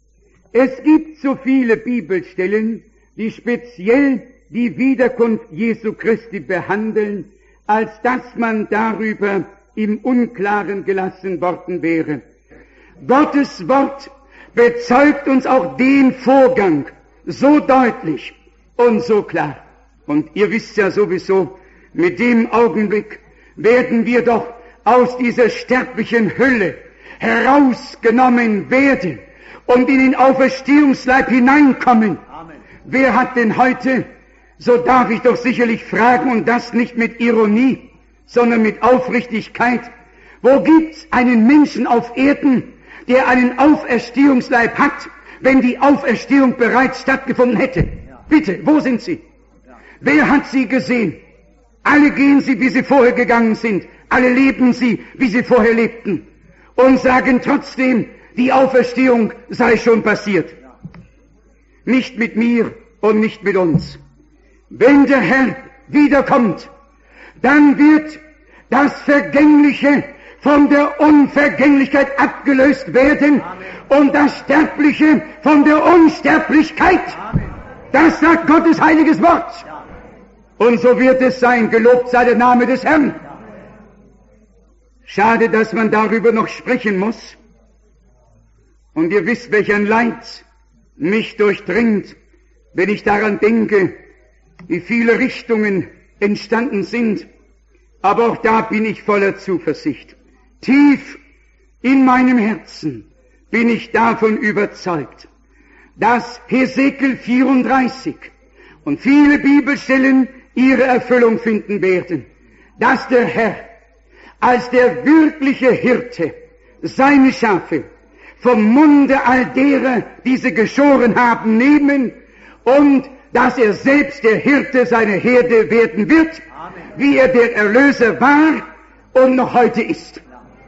Es gibt so viele Bibelstellen, die speziell die Wiederkunft Jesu Christi behandeln, als dass man darüber im Unklaren gelassen worden wäre. Gottes Wort bezeugt uns auch den Vorgang so deutlich und so klar. Und ihr wisst ja sowieso, mit dem Augenblick werden wir doch aus dieser sterblichen Hülle herausgenommen werden und in den Auferstehungsleib hineinkommen. Amen. Wer hat denn heute, so darf ich doch sicherlich fragen, und das nicht mit Ironie, sondern mit Aufrichtigkeit, wo gibt's einen Menschen auf Erden, der einen Auferstehungsleib hat, wenn die Auferstehung bereits stattgefunden hätte? Ja. Bitte, wo sind sie? Ja. Wer hat sie gesehen? Alle gehen sie, wie sie vorher gegangen sind. Alle leben sie, wie sie vorher lebten. Und sagen trotzdem, die Auferstehung sei schon passiert. Nicht mit mir und nicht mit uns. Wenn der Herr wiederkommt, dann wird das Vergängliche von der Unvergänglichkeit abgelöst werden. Amen. Und das Sterbliche von der Unsterblichkeit. Amen. Das sagt Gottes heiliges Wort. Ja. Und so wird es sein, gelobt sei der Name des Herrn. Ja. Schade, dass man darüber noch sprechen muss. Und ihr wisst, welch ein Leid mich durchdringt, wenn ich daran denke, wie viele Richtungen entstanden sind. Aber auch da bin ich voller Zuversicht. Tief in meinem Herzen bin ich davon überzeugt, dass Hesekiel 34 und viele Bibelstellen ihre Erfüllung finden werden, dass der Herr als der wirkliche Hirte seine Schafe vom Munde all derer, die sie geschoren haben, nehmen, und dass er selbst der Hirte seiner Herde werden wird, Amen. Wie er der Erlöser war und noch heute ist.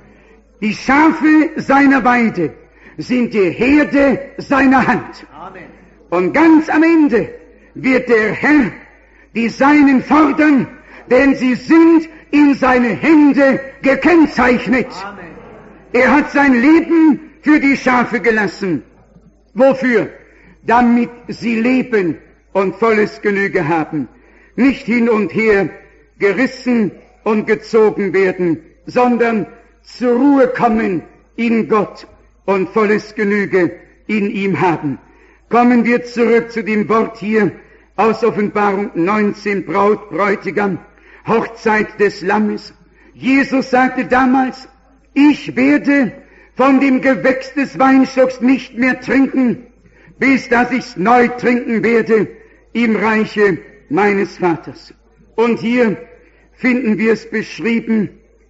Die Schafe seiner Weide sind die Herde seiner Hand. Amen. Und ganz am Ende wird der Herr die Seinen fordern, denn sie sind in seine Hände gekennzeichnet. Amen. Er hat sein Leben für die Schafe gelassen. Wofür? Damit sie leben und volles Genüge haben. Nicht hin und her gerissen und gezogen werden, sondern zur Ruhe kommen in Gott und volles Genüge in ihm haben. Kommen wir zurück zu dem Wort hier aus Offenbarung 19, Braut, Bräutigam, Hochzeit des Lammes. Jesus sagte damals, ich werde von dem Gewächs des Weinstocks nicht mehr trinken, bis dass ich's neu trinken werde im Reiche meines Vaters. Und hier finden wir es beschrieben,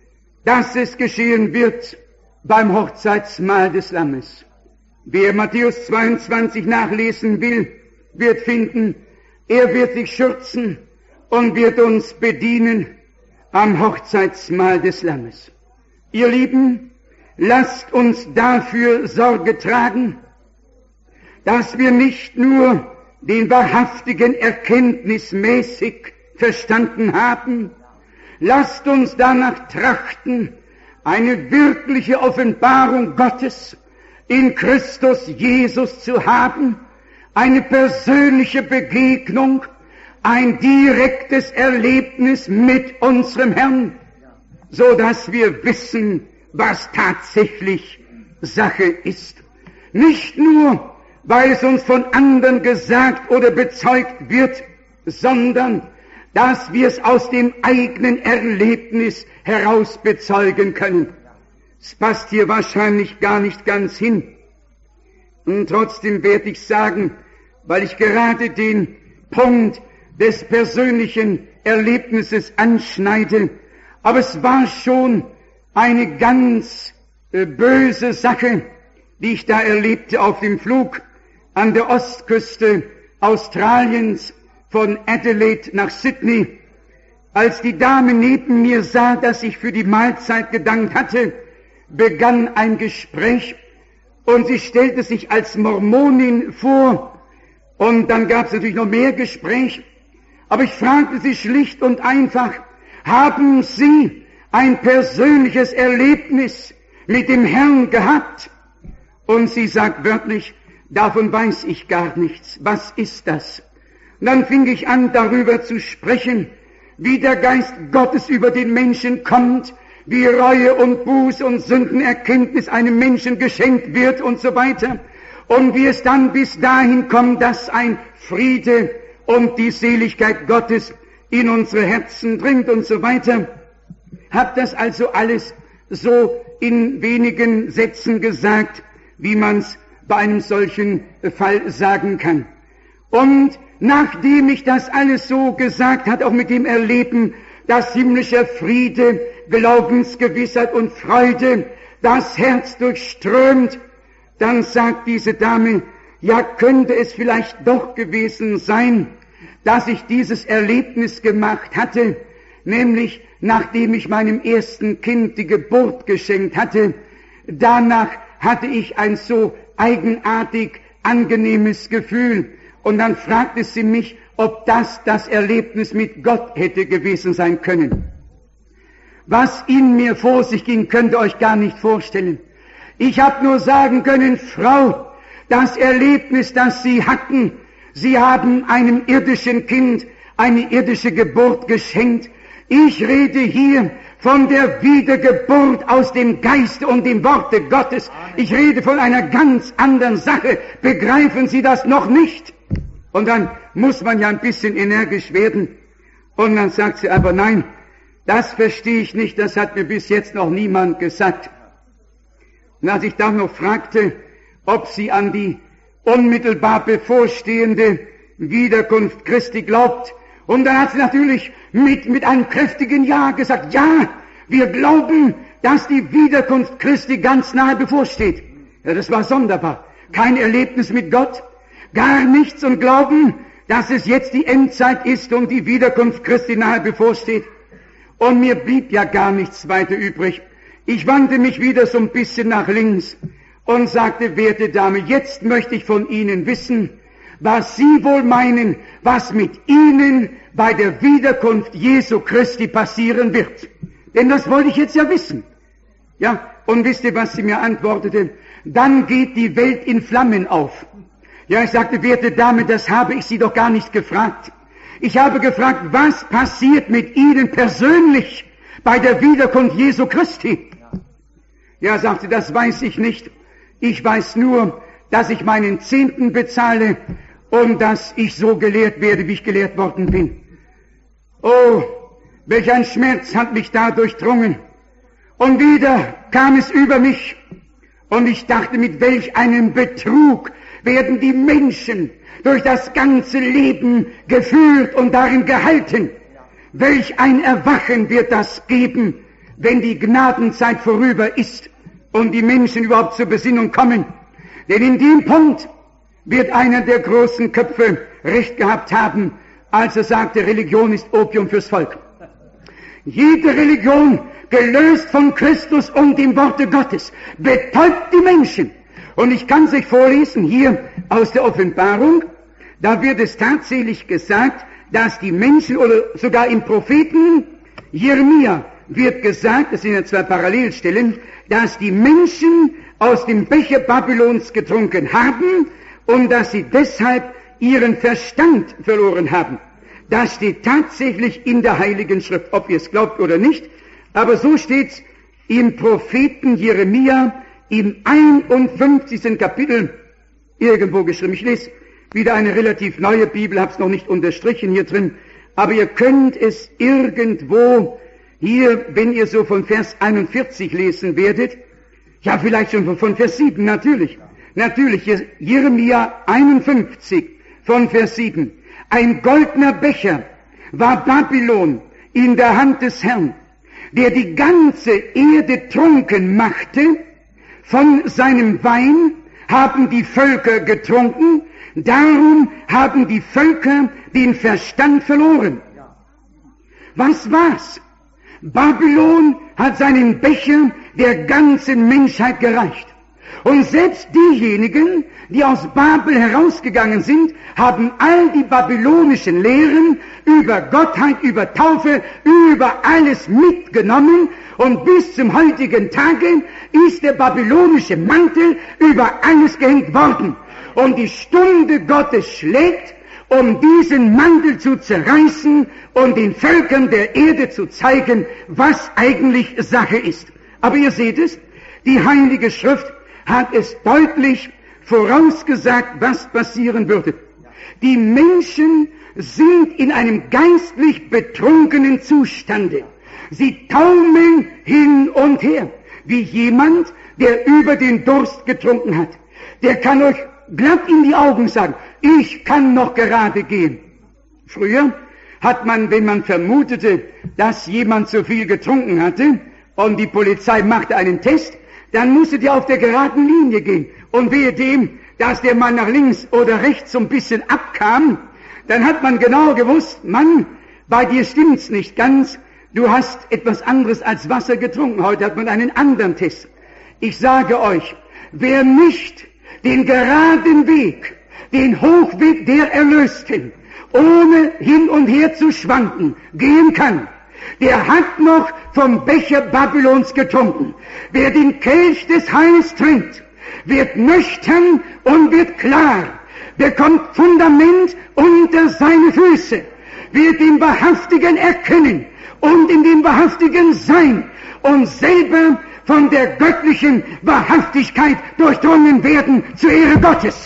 dass es geschehen wird beim Hochzeitsmahl des Lammes. Wer Matthäus 22 nachlesen will, wird finden, er wird sich schürzen und wird uns bedienen am Hochzeitsmahl des Lammes. Ihr Lieben, lasst uns dafür Sorge tragen, dass wir nicht nur den wahrhaftigen erkenntnismäßig verstanden haben. Lasst uns danach trachten, eine wirkliche Offenbarung Gottes in Christus Jesus zu haben, eine persönliche Begegnung, ein direktes Erlebnis mit unserem Herrn, so dass wir wissen, was tatsächlich Sache ist. Nicht nur, weil es uns von anderen gesagt oder bezeugt wird, sondern dass wir es aus dem eigenen Erlebnis heraus bezeugen können. Es passt hier wahrscheinlich gar nicht ganz hin. Und trotzdem werde ich sagen, weil ich gerade den Punkt des persönlichen Erlebnisses anschneide, aber es war schon eine ganz böse Sache, die ich da erlebte auf dem Flug an der Ostküste Australiens von Adelaide nach Sydney. Als die Dame neben mir sah, dass ich für die Mahlzeit gedankt hatte, begann ein Gespräch und sie stellte sich als Mormonin vor und dann gab es natürlich noch mehr Gespräch, aber ich fragte sie schlicht und einfach, haben Sie ein persönliches Erlebnis mit dem Herrn gehabt? Und sie sagt wörtlich, davon weiß ich gar nichts. Was ist das? Und dann fing ich an, darüber zu sprechen, wie der Geist Gottes über den Menschen kommt, wie Reue und Buße und Sündenerkenntnis einem Menschen geschenkt wird und so weiter. Und wie es dann bis dahin kommt, dass ein Friede und die Seligkeit Gottes in unsere Herzen dringt und so weiter. Hab das also alles so in wenigen Sätzen gesagt, wie man's bei einem solchen Fall sagen kann. Und nachdem ich das alles so gesagt hat, auch mit dem Erleben, dass himmlischer Friede, Glaubensgewissheit und Freude das Herz durchströmt, dann sagt diese Dame, ja, könnte es vielleicht doch gewesen sein, dass ich dieses Erlebnis gemacht hatte, nämlich nachdem ich meinem ersten Kind die Geburt geschenkt hatte. Danach hatte ich ein so eigenartig angenehmes Gefühl. Und dann fragte sie mich, ob das Erlebnis mit Gott hätte gewesen sein können. Was in mir vor sich ging, könnt ihr euch gar nicht vorstellen. Ich habe nur sagen können, Frau, das Erlebnis, das Sie hatten, Sie haben einem irdischen Kind eine irdische Geburt geschenkt. Ich rede hier von der Wiedergeburt aus dem Geiste und dem Worte Gottes. Ich rede von einer ganz anderen Sache. Begreifen Sie das noch nicht? Und dann muss man ja ein bisschen energisch werden. Und dann sagt sie aber, nein, das verstehe ich nicht, das hat mir bis jetzt noch niemand gesagt. Und als ich dann noch fragte, ob sie an die unmittelbar bevorstehende Wiederkunft Christi glaubt, und dann hat sie natürlich mit einem kräftigen Ja gesagt, ja, wir glauben, dass die Wiederkunft Christi ganz nahe bevorsteht. Ja, das war sonderbar. Kein Erlebnis mit Gott, gar nichts, und glauben, dass es jetzt die Endzeit ist und die Wiederkunft Christi nahe bevorsteht. Und mir blieb ja gar nichts weiter übrig. Ich wandte mich wieder so ein bisschen nach links und sagte, werte Dame, jetzt möchte ich von Ihnen wissen, was Sie wohl meinen, was mit Ihnen bei der Wiederkunft Jesu Christi passieren wird. Denn das wollte ich jetzt ja wissen. Ja, und wisst ihr, was sie mir antwortete? Dann geht die Welt in Flammen auf. Ja, ich sagte, werte Dame, das habe ich Sie doch gar nicht gefragt. Ich habe gefragt, was passiert mit Ihnen persönlich bei der Wiederkunft Jesu Christi? Ja, sagte, das weiß ich nicht. Ich weiß nur, dass ich meinen Zehnten bezahle und dass ich so gelehrt werde, wie ich gelehrt worden bin. Oh, welch ein Schmerz hat mich da durchdrungen. Und wieder kam es über mich und ich dachte, mit welch einem Betrug werden die Menschen durch das ganze Leben geführt und darin gehalten. Welch ein Erwachen wird das geben, wenn die Gnadenzeit vorüber ist und die Menschen überhaupt zur Besinnung kommen. Denn in dem Punkt wird einer der großen Köpfe recht gehabt haben, als er sagte, Religion ist Opium fürs Volk. Jede Religion, gelöst von Christus und dem Worte Gottes, betäubt die Menschen Und ich kann es euch vorlesen, hier aus der Offenbarung, da wird es tatsächlich gesagt, dass die Menschen, oder sogar im Propheten Jeremia wird gesagt, das sind ja zwei Parallelstellen, dass die Menschen aus dem Becher Babylons getrunken haben und dass sie deshalb ihren Verstand verloren haben. Das steht tatsächlich in der Heiligen Schrift, ob ihr es glaubt oder nicht, aber so steht's im Propheten Jeremia im 51. Kapitel irgendwo geschrieben. Ich lese wieder eine relativ neue Bibel, hab's noch nicht unterstrichen hier drin, aber ihr könnt es irgendwo hier, wenn ihr so von Vers 41 lesen werdet, ja vielleicht schon von Vers 7, natürlich, Jeremia 51 von Vers 7. Ein goldener Becher war Babylon in der Hand des Herrn, der die ganze Erde trunken machte. Von seinem Wein haben die Völker getrunken, darum haben die Völker den Verstand verloren. Was war's? Babylon hat seinen Becher der ganzen Menschheit gereicht. Und selbst diejenigen, die aus Babel herausgegangen sind, haben all die babylonischen Lehren über Gottheit, über Taufe, über alles mitgenommen. Und bis zum heutigen Tage ist der babylonische Mantel über alles gehängt worden. Und die Stunde Gottes schlägt, um diesen Mantel zu zerreißen und den Völkern der Erde zu zeigen, was eigentlich Sache ist. Aber ihr seht es, die Heilige Schrift hat es deutlich vorausgesagt, was passieren würde. Die Menschen sind in einem geistlich betrunkenen Zustande. Sie taumeln hin und her, wie jemand, der über den Durst getrunken hat. Der kann euch glatt in die Augen sagen, ich kann noch gerade gehen. Früher hat man, wenn man vermutete, dass jemand zu viel getrunken hatte und die Polizei machte einen Test, dann musste der auf der geraden Linie gehen. Und wehe dem, dass der Mann nach links oder rechts so ein bisschen abkam, dann hat man genau gewusst, Mann, bei dir stimmt's nicht ganz, du hast etwas anderes als Wasser getrunken. Heute hat man einen anderen Test. Ich sage euch, wer nicht den geraden Weg, den Hochweg der Erlösten, ohne hin und her zu schwanken, gehen kann, der hat noch vom Becher Babylons getrunken. Wer den Kelch des Heils trinkt, wird nüchtern und wird klar, bekommt Fundament unter seine Füße, wird den Wahrhaftigen erkennen und in dem Wahrhaftigen sein und selber von der göttlichen Wahrhaftigkeit durchdrungen werden zur Ehre Gottes.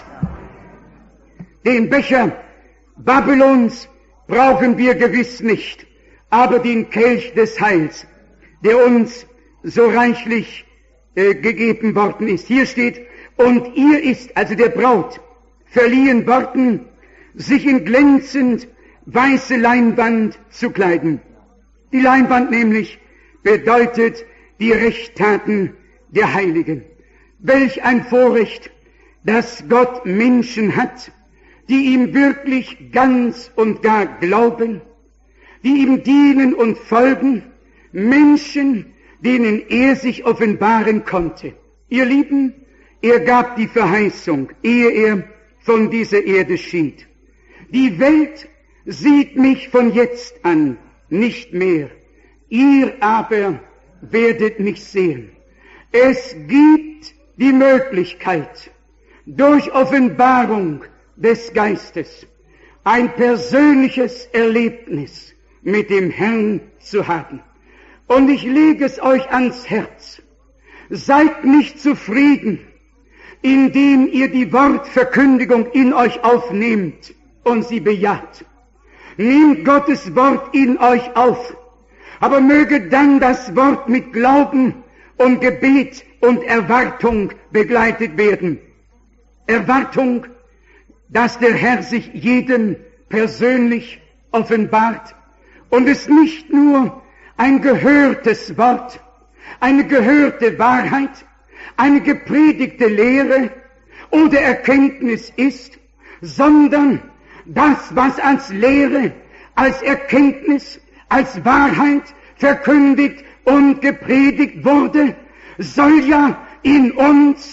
Den Becher Babylons brauchen wir gewiss nicht, aber den Kelch des Heils, der uns so reichlich gegeben worden ist. Hier steht, und ihr ist, also der Braut, verliehen worden, sich in glänzend weiße Leinwand zu kleiden. Die Leinwand nämlich bedeutet die Rechttaten der Heiligen. Welch ein Vorrecht, dass Gott Menschen hat, die ihm wirklich ganz und gar glauben, die ihm dienen und folgen, Menschen, denen er sich offenbaren konnte. Ihr Lieben, er gab die Verheißung, ehe er von dieser Erde schied. Die Welt sieht mich von jetzt an nicht mehr, ihr aber werdet mich sehen. Es gibt die Möglichkeit, durch Offenbarung des Geistes ein persönliches Erlebnis mit dem Herrn zu haben. Und ich lege es euch ans Herz. Seid nicht zufrieden, indem ihr die Wortverkündigung in euch aufnehmt und sie bejaht. Nehmt Gottes Wort in euch auf, aber möge dann das Wort mit Glauben und Gebet und Erwartung begleitet werden. Erwartung, dass der Herr sich jedem persönlich offenbart und es nicht nur ein gehörtes Wort, eine gehörte Wahrheit, eine gepredigte Lehre oder Erkenntnis ist, sondern das, was als Lehre, als Erkenntnis, als Wahrheit verkündigt und gepredigt wurde, soll ja in uns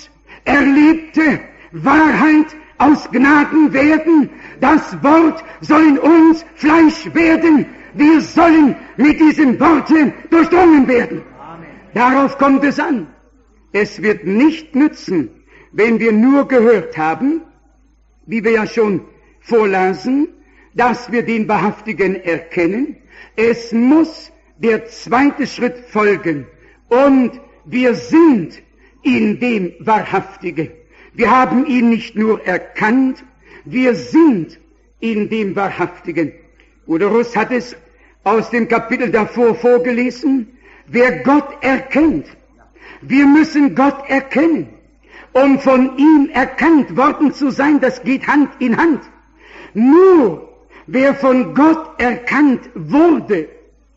erlebte Wahrheit aus Gnaden werden. Das Wort soll in uns Fleisch werden. Wir sollen mit diesen Worten durchdrungen werden. Amen. Darauf kommt es an. Es wird nicht nützen, wenn wir nur gehört haben, wie wir ja schon vorlasen, dass wir den Wahrhaftigen erkennen. Es muss der zweite Schritt folgen. Und wir sind in dem Wahrhaftigen. Wir haben ihn nicht nur erkannt, wir sind in dem Wahrhaftigen. Bruder Russ hat es aus dem Kapitel davor vorgelesen. Wer Gott erkennt, wir müssen Gott erkennen. Um von ihm erkannt worden zu sein, das geht Hand in Hand. Nur wer von Gott erkannt wurde,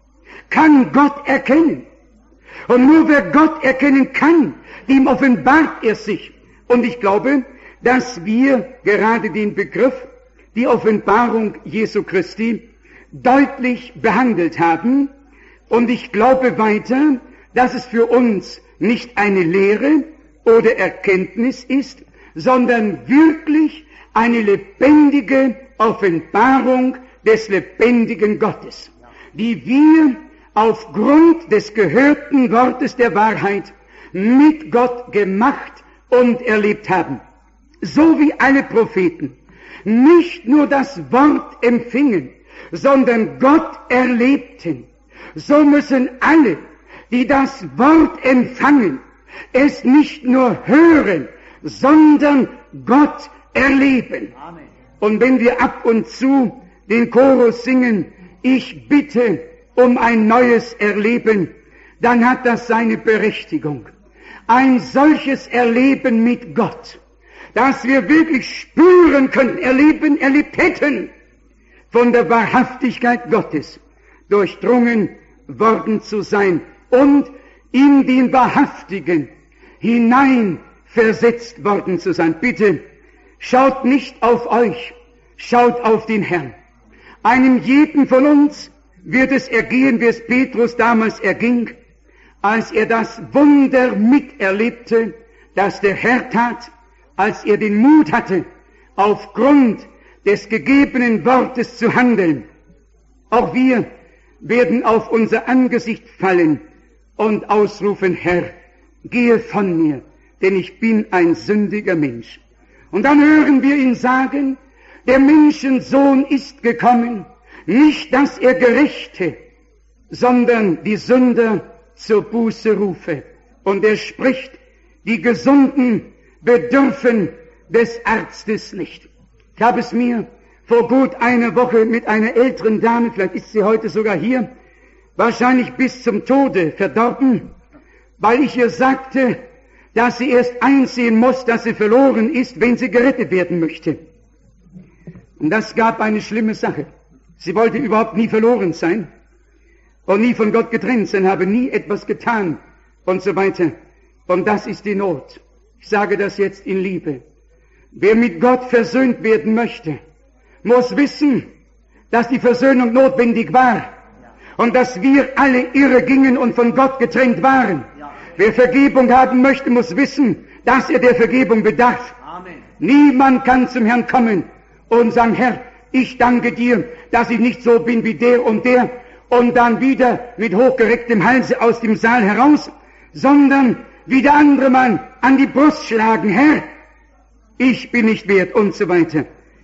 kann Gott erkennen. Und nur wer Gott erkennen kann, dem offenbart er sich. Und ich glaube, dass wir gerade den Begriff, die Offenbarung Jesu Christi, deutlich behandelt haben. Und ich glaube weiter, dass es für uns nicht eine Lehre oder Erkenntnis ist, sondern wirklich eine lebendige Offenbarung des lebendigen Gottes, die wir aufgrund des gehörten Wortes der Wahrheit mit Gott gemacht und erlebt haben. So wie alle Propheten nicht nur das Wort empfingen, sondern Gott erlebten, so müssen alle, die das Wort empfangen, es nicht nur hören, sondern Gott erleben. Amen. Und wenn wir ab und zu den Chorus singen, ich bitte um ein neues Erleben, dann hat das seine Berechtigung. Ein solches Erleben mit Gott, dass wir wirklich spüren können, erlebt hätten, von der Wahrhaftigkeit Gottes durchdrungen worden zu sein und in den Wahrhaftigen hineinversetzt worden zu sein. Bitte, schaut nicht auf euch, schaut auf den Herrn. Einem jeden von uns wird es ergehen, wie es Petrus damals erging, als er das Wunder miterlebte, das der Herr tat, als er den Mut hatte, aufgrund des gegebenen Wortes zu handeln. Auch wir werden auf unser Angesicht fallen und ausrufen, Herr, gehe von mir, denn ich bin ein sündiger Mensch. Und dann hören wir ihn sagen, der Menschensohn ist gekommen, nicht, dass er Gerechte, sondern die Sünder zur Buße rufe. Und er spricht, die Gesunden bedürfen des Arztes nicht. Ich habe es mir vor gut einer Woche mit einer älteren Dame, vielleicht ist sie heute sogar hier, wahrscheinlich bis zum Tode verdorben, weil ich ihr sagte, dass sie erst einsehen muss, dass sie verloren ist, wenn sie gerettet werden möchte. Und das gab eine schlimme Sache. Sie wollte überhaupt nie verloren sein und nie von Gott getrennt sein, habe nie etwas getan und so weiter. Und das ist die Not. Ich sage das jetzt in Liebe. Wer mit Gott versöhnt werden möchte, muss wissen, dass die Versöhnung notwendig war und dass wir alle irre gingen und von Gott getrennt waren. Wer Vergebung haben möchte, muss wissen, dass er der Vergebung bedarf. Amen. Niemand kann zum Herrn kommen und sagen, Herr, ich danke dir, dass ich nicht so bin wie der und dann wieder mit hochgerecktem Halse aus dem Saal heraus, sondern wie der andere Mann an die Brust schlagen, Herr, ich bin nicht wert und so weiter.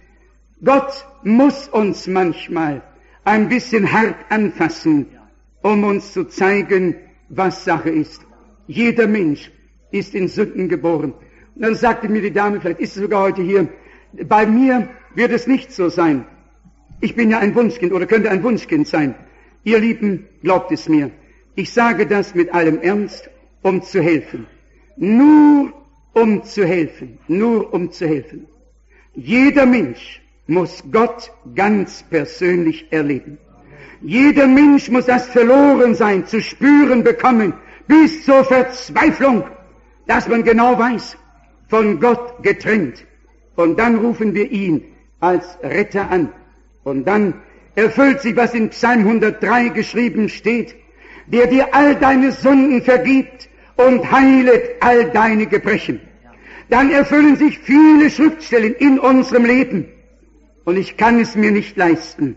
Gott muss uns manchmal ein bisschen hart anfassen, um uns zu zeigen, was Sache ist. Jeder Mensch ist in Sünden geboren. Und dann sagte mir die Dame, vielleicht ist sie sogar heute hier, bei mir wird es nicht so sein. Ich bin ja ein Wunschkind oder könnte ein Wunschkind sein. Ihr Lieben, glaubt es mir. Ich sage das mit allem Ernst, um zu helfen. Nur um zu helfen. Nur um zu helfen. Jeder Mensch muss Gott ganz persönlich erleben. Jeder Mensch muss das Verlorensein zu spüren bekommen, bis zur Verzweiflung, dass man genau weiß, von Gott getrennt. Und dann rufen wir ihn als Retter an. Und dann erfüllt sich, was in Psalm 103 geschrieben steht, der dir all deine Sünden vergibt und heilet all deine Gebrechen. dann erfüllen sich viele Schriftstellen in unserem Leben. Und ich kann es mir nicht leisten,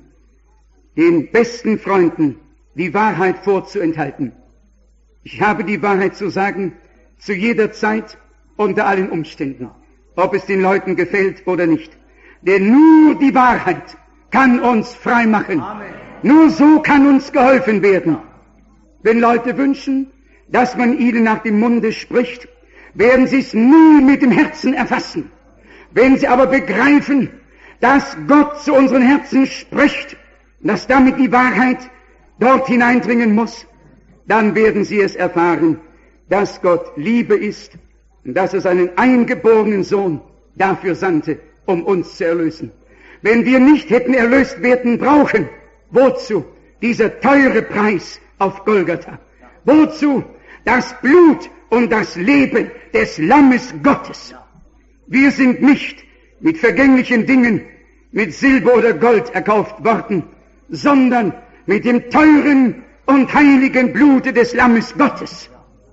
den besten Freunden die Wahrheit vorzuenthalten. Ich habe die Wahrheit zu sagen, zu jeder Zeit, unter allen Umständen, ob es den Leuten gefällt oder nicht. Denn nur die Wahrheit kann uns frei machen. Amen. Nur so kann uns geholfen werden. Wenn Leute wünschen, dass man ihnen nach dem Munde spricht, werden sie es nie mit dem Herzen erfassen. Wenn sie aber begreifen, dass Gott zu unseren Herzen spricht, dass damit die Wahrheit dort hineindringen muss, dann werden sie es erfahren, dass Gott Liebe ist und dass er seinen eingeborenen Sohn dafür sandte, um uns zu erlösen. Wenn wir nicht hätten erlöst werden brauchen, wozu dieser teure Preis auf Golgatha? Wozu das Blut und das Leben des Lammes Gottes? Wir sind nicht mit vergänglichen Dingen, mit Silber oder Gold erkauft worden, sondern mit dem teuren und heiligen Blute des Lammes Gottes.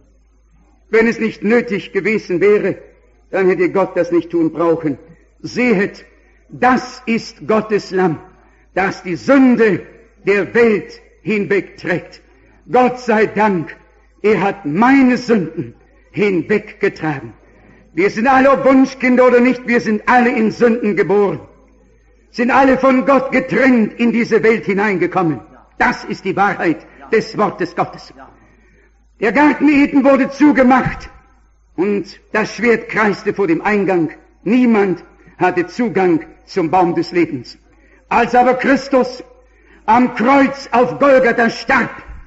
Wenn es nicht nötig gewesen wäre, dann hätte Gott das nicht tun brauchen. Sehet, das ist Gottes Lamm, das die Sünde der Welt hinwegträgt. Gott sei Dank, er hat meine Sünden hinweggetragen. Wir sind alle, ob Wunschkinder oder nicht, wir sind alle in Sünden geboren, sind alle von Gott getrennt in diese Welt hineingekommen. Das ist die Wahrheit des Wortes Gottes. Der Garten Eden wurde zugemacht und das Schwert kreiste vor dem Eingang. Niemand hatte Zugang zum Baum des Lebens. Als aber Christus am Kreuz auf Golgatha starb,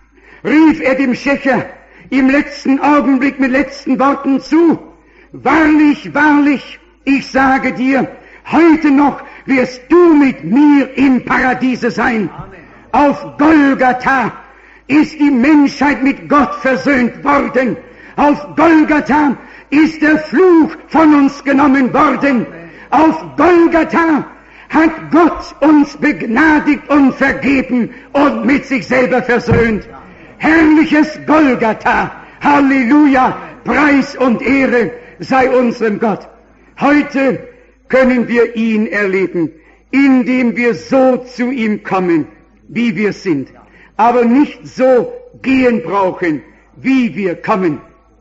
rief er dem Schächer im letzten Augenblick mit letzten Worten zu: Wahrlich, wahrlich, ich sage dir, heute noch wirst du mit mir im Paradiese sein. Amen. Auf Golgatha ist die Menschheit mit Gott versöhnt worden. Auf Golgatha ist der Fluch von uns genommen worden. Auf Golgatha hat Gott uns begnadigt und vergeben und mit sich selber versöhnt. Herrliches Golgatha, Halleluja, Preis und Ehre sei unserem Gott. Heute können wir ihn erleben, indem wir so zu ihm kommen, wie wir sind, aber nicht so gehen brauchen, wie wir kommen.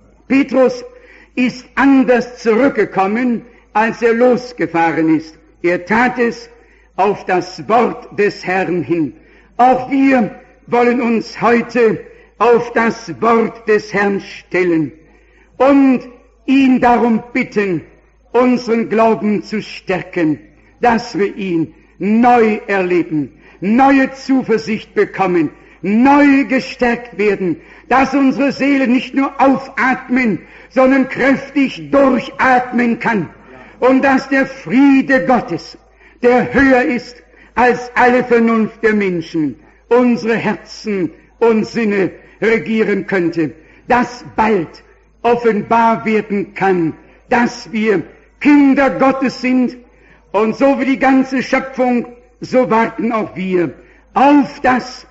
Petrus ist anders zurückgekommen, als er losgefahren ist. Er tat es auf das Wort des Herrn hin. Auch wir wollen uns heute auf das Wort des Herrn stellen und ihn darum bitten, unseren Glauben zu stärken, dass wir ihn neu erleben, neue Zuversicht bekommen, neu gestärkt werden, dass unsere Seele nicht nur aufatmen, sondern kräftig durchatmen kann und dass der Friede Gottes, der höher ist als alle Vernunft der Menschen, unsere Herzen und Sinne regieren könnte, dass bald offenbar werden kann, dass wir Kinder Gottes sind, und so wie die ganze Schöpfung, so warten auch wir auf das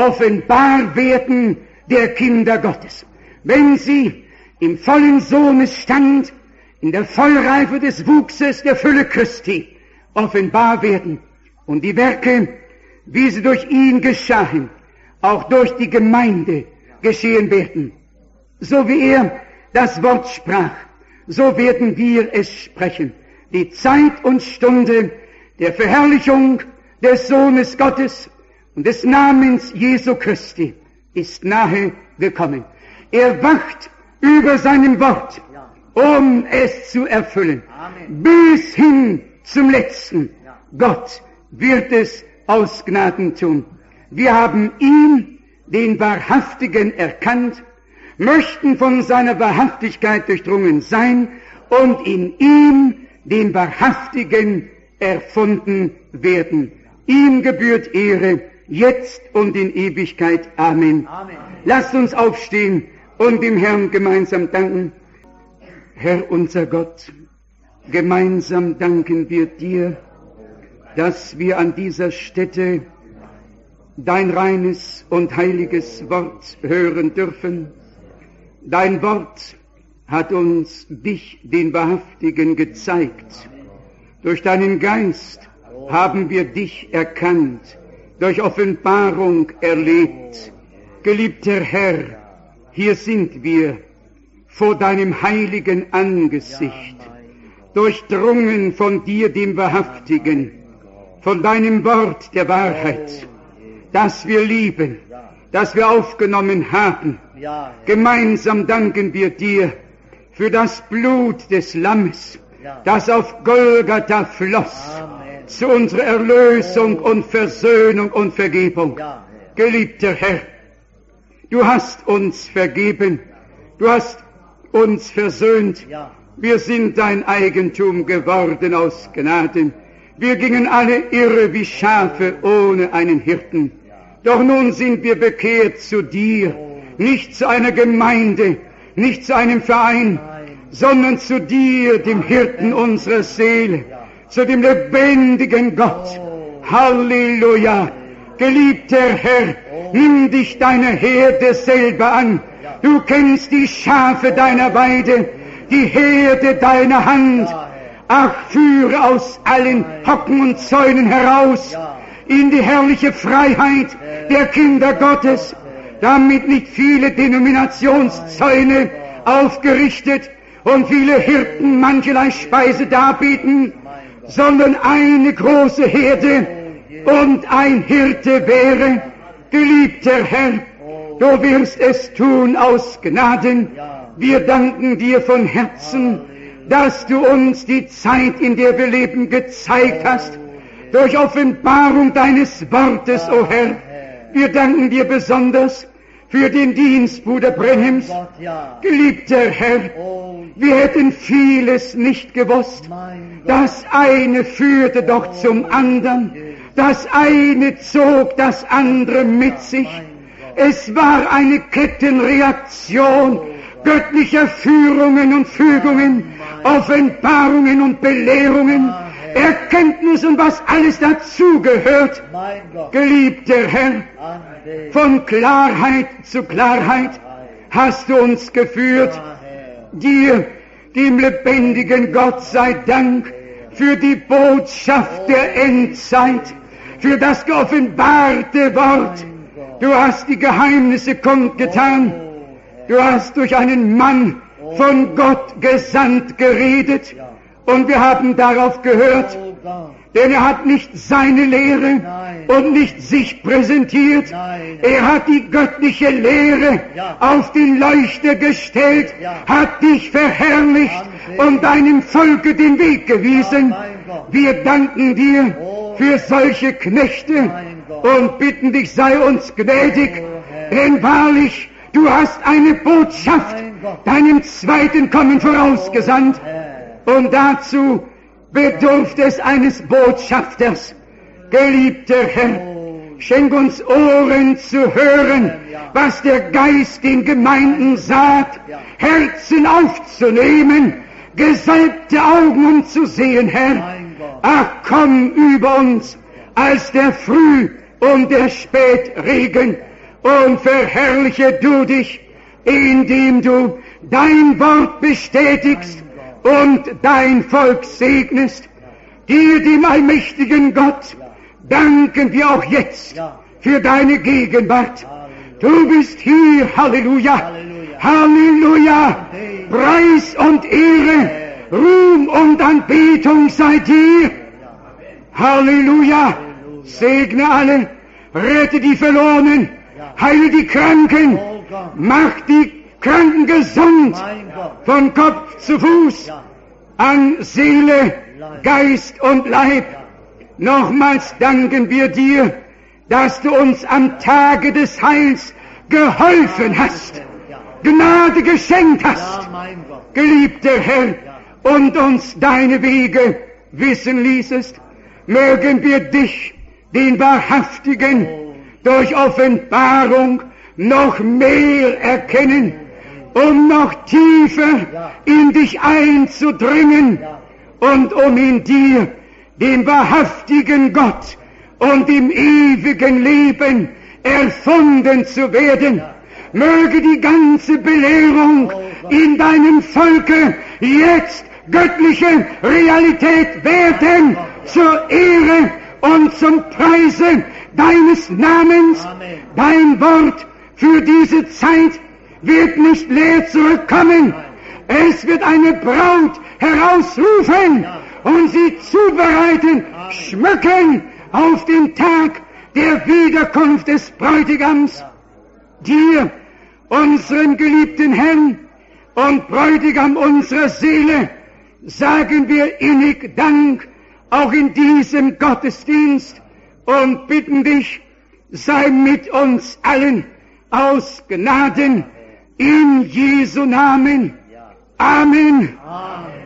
Offenbarwerden der Kinder Gottes. Wenn sie im vollen Sohnesstand, in der Vollreife des Wuchses der Fülle Christi offenbar werden und die Werke, wie sie durch ihn geschahen, auch durch die Gemeinde geschehen werden. So wie er das Wort sprach, so werden wir es sprechen. Die Zeit und Stunde der Verherrlichung des Sohnes Gottes und des Namens Jesu Christi ist nahe gekommen. Er wacht über seinem Wort, um es zu erfüllen. Amen. Bis hin zum Letzten. Gott wird es aus Gnaden tun. Wir haben ihn, den Wahrhaftigen, erkannt, möchten von seiner Wahrhaftigkeit durchdrungen sein und in ihm, den Wahrhaftigen, erfunden werden. Ihm gebührt Ehre, jetzt und in Ewigkeit. Amen. Amen. Lasst uns aufstehen und dem Herrn gemeinsam danken. Herr unser Gott, gemeinsam danken wir dir, dass wir an dieser Stätte dein reines und heiliges Wort hören dürfen. Dein Wort hat uns dich, den Wahrhaftigen, gezeigt. Durch deinen Geist haben wir dich erkannt, durch Offenbarung erlebt. Geliebter Herr, hier sind wir vor deinem heiligen Angesicht, durchdrungen von dir, dem Wahrhaftigen, von deinem Wort der Wahrheit, das wir lieben, das wir aufgenommen haben. Gemeinsam danken wir dir für das Blut des Lammes, das auf Golgatha floss, zu unserer Erlösung und Versöhnung und Vergebung. Geliebter Herr, du hast uns vergeben, du hast uns versöhnt, wir sind dein Eigentum geworden aus Gnaden. Wir gingen alle irre wie Schafe ohne einen Hirten. Doch nun sind wir bekehrt zu dir, nicht zu einer Gemeinde, nicht zu einem Verein, sondern zu dir, dem Hirten unserer Seele, zu dem lebendigen Gott. Halleluja! Geliebter Herr, nimm dich deiner Herde selber an. Du kennst die Schafe deiner Weide, die Herde deiner Hand. Ach, führe aus allen Hocken und Zäunen heraus in die herrliche Freiheit der Kinder Gottes, damit nicht viele Denominationszäune aufgerichtet und viele Hirten mancherlei Speise darbieten, sondern eine große Herde und ein Hirte wäre. Geliebter Herr, du wirst es tun aus Gnaden. Wir danken dir von Herzen, dass du uns die Zeit, in der wir leben, gezeigt hast, durch Offenbarung deines Wortes, o Herr. Wir danken dir besonders für den Dienst Bruder Brenhems. Geliebter Herr, wir hätten vieles nicht gewusst. Das eine führte doch zum anderen. Das eine zog das andere mit sich. Es war eine Kettenreaktion göttlicher Führungen und Fügungen, Offenbarungen und Belehrungen, Erkenntnis und was alles dazugehört. Geliebter Herr, von Klarheit zu Klarheit hast du uns geführt. Dir, dem lebendigen Gott, sei Dank für die Botschaft der Endzeit, für das geoffenbarte Wort. Du hast die Geheimnisse kundgetan. Du hast durch einen Mann von Gott gesandt geredet. Und wir haben darauf gehört, denn er hat nicht seine Lehre und nicht sich präsentiert. Er hat die göttliche Lehre auf den Leuchter gestellt, hat dich verherrlicht und deinem Volke den Weg gewiesen. Wir danken dir für solche Knechte und bitten dich, sei uns gnädig, denn wahrlich, du hast eine Botschaft deinem zweiten Kommen vorausgesandt. Und dazu bedurft es eines Botschafters. Geliebter Herr, schenk uns Ohren zu hören, was der Geist den Gemeinden sagt, Herzen aufzunehmen, gesalbte Augen um zu sehen, Herr. Ach, komm über uns als der Früh- und der Spätregen und verherrliche du dich, indem du dein Wort bestätigst und dein Volk segnest. Dir, dem allmächtigen Gott, danken wir auch jetzt für deine Gegenwart. Du bist hier, Halleluja, Halleluja, Preis und Ehre, Ruhm und Anbetung sei dir. Halleluja, segne alle, rette die Verlorenen, heile die Kranken, mach die Kranken gesund, von Kopf zu Fuß, an Seele, Geist und Leib. Nochmals danken wir dir, dass du uns am Tage des Heils geholfen hast, Gnade geschenkt hast, geliebter Herr, und uns deine Wege wissen ließest. Mögen wir dich, den Wahrhaftigen, durch Offenbarung noch mehr erkennen, um noch tiefer in dich einzudringen und um in dir, dem wahrhaftigen Gott und im ewigen Leben erfunden zu werden. Möge die ganze Belehrung in deinem Volke jetzt göttliche Realität werden, zur Ehre und zum Preise deines Namens. Dein Wort für diese Zeit wird nicht leer zurückkommen. Es wird eine Braut herausrufen und sie zubereiten, schmücken auf den Tag der Wiederkunft des Bräutigams. Dir, unserem geliebten Herrn und Bräutigam unserer Seele, sagen wir innig Dank, auch in diesem Gottesdienst, und bitten dich, sei mit uns allen aus Gnaden, in Jesu Namen. Amen.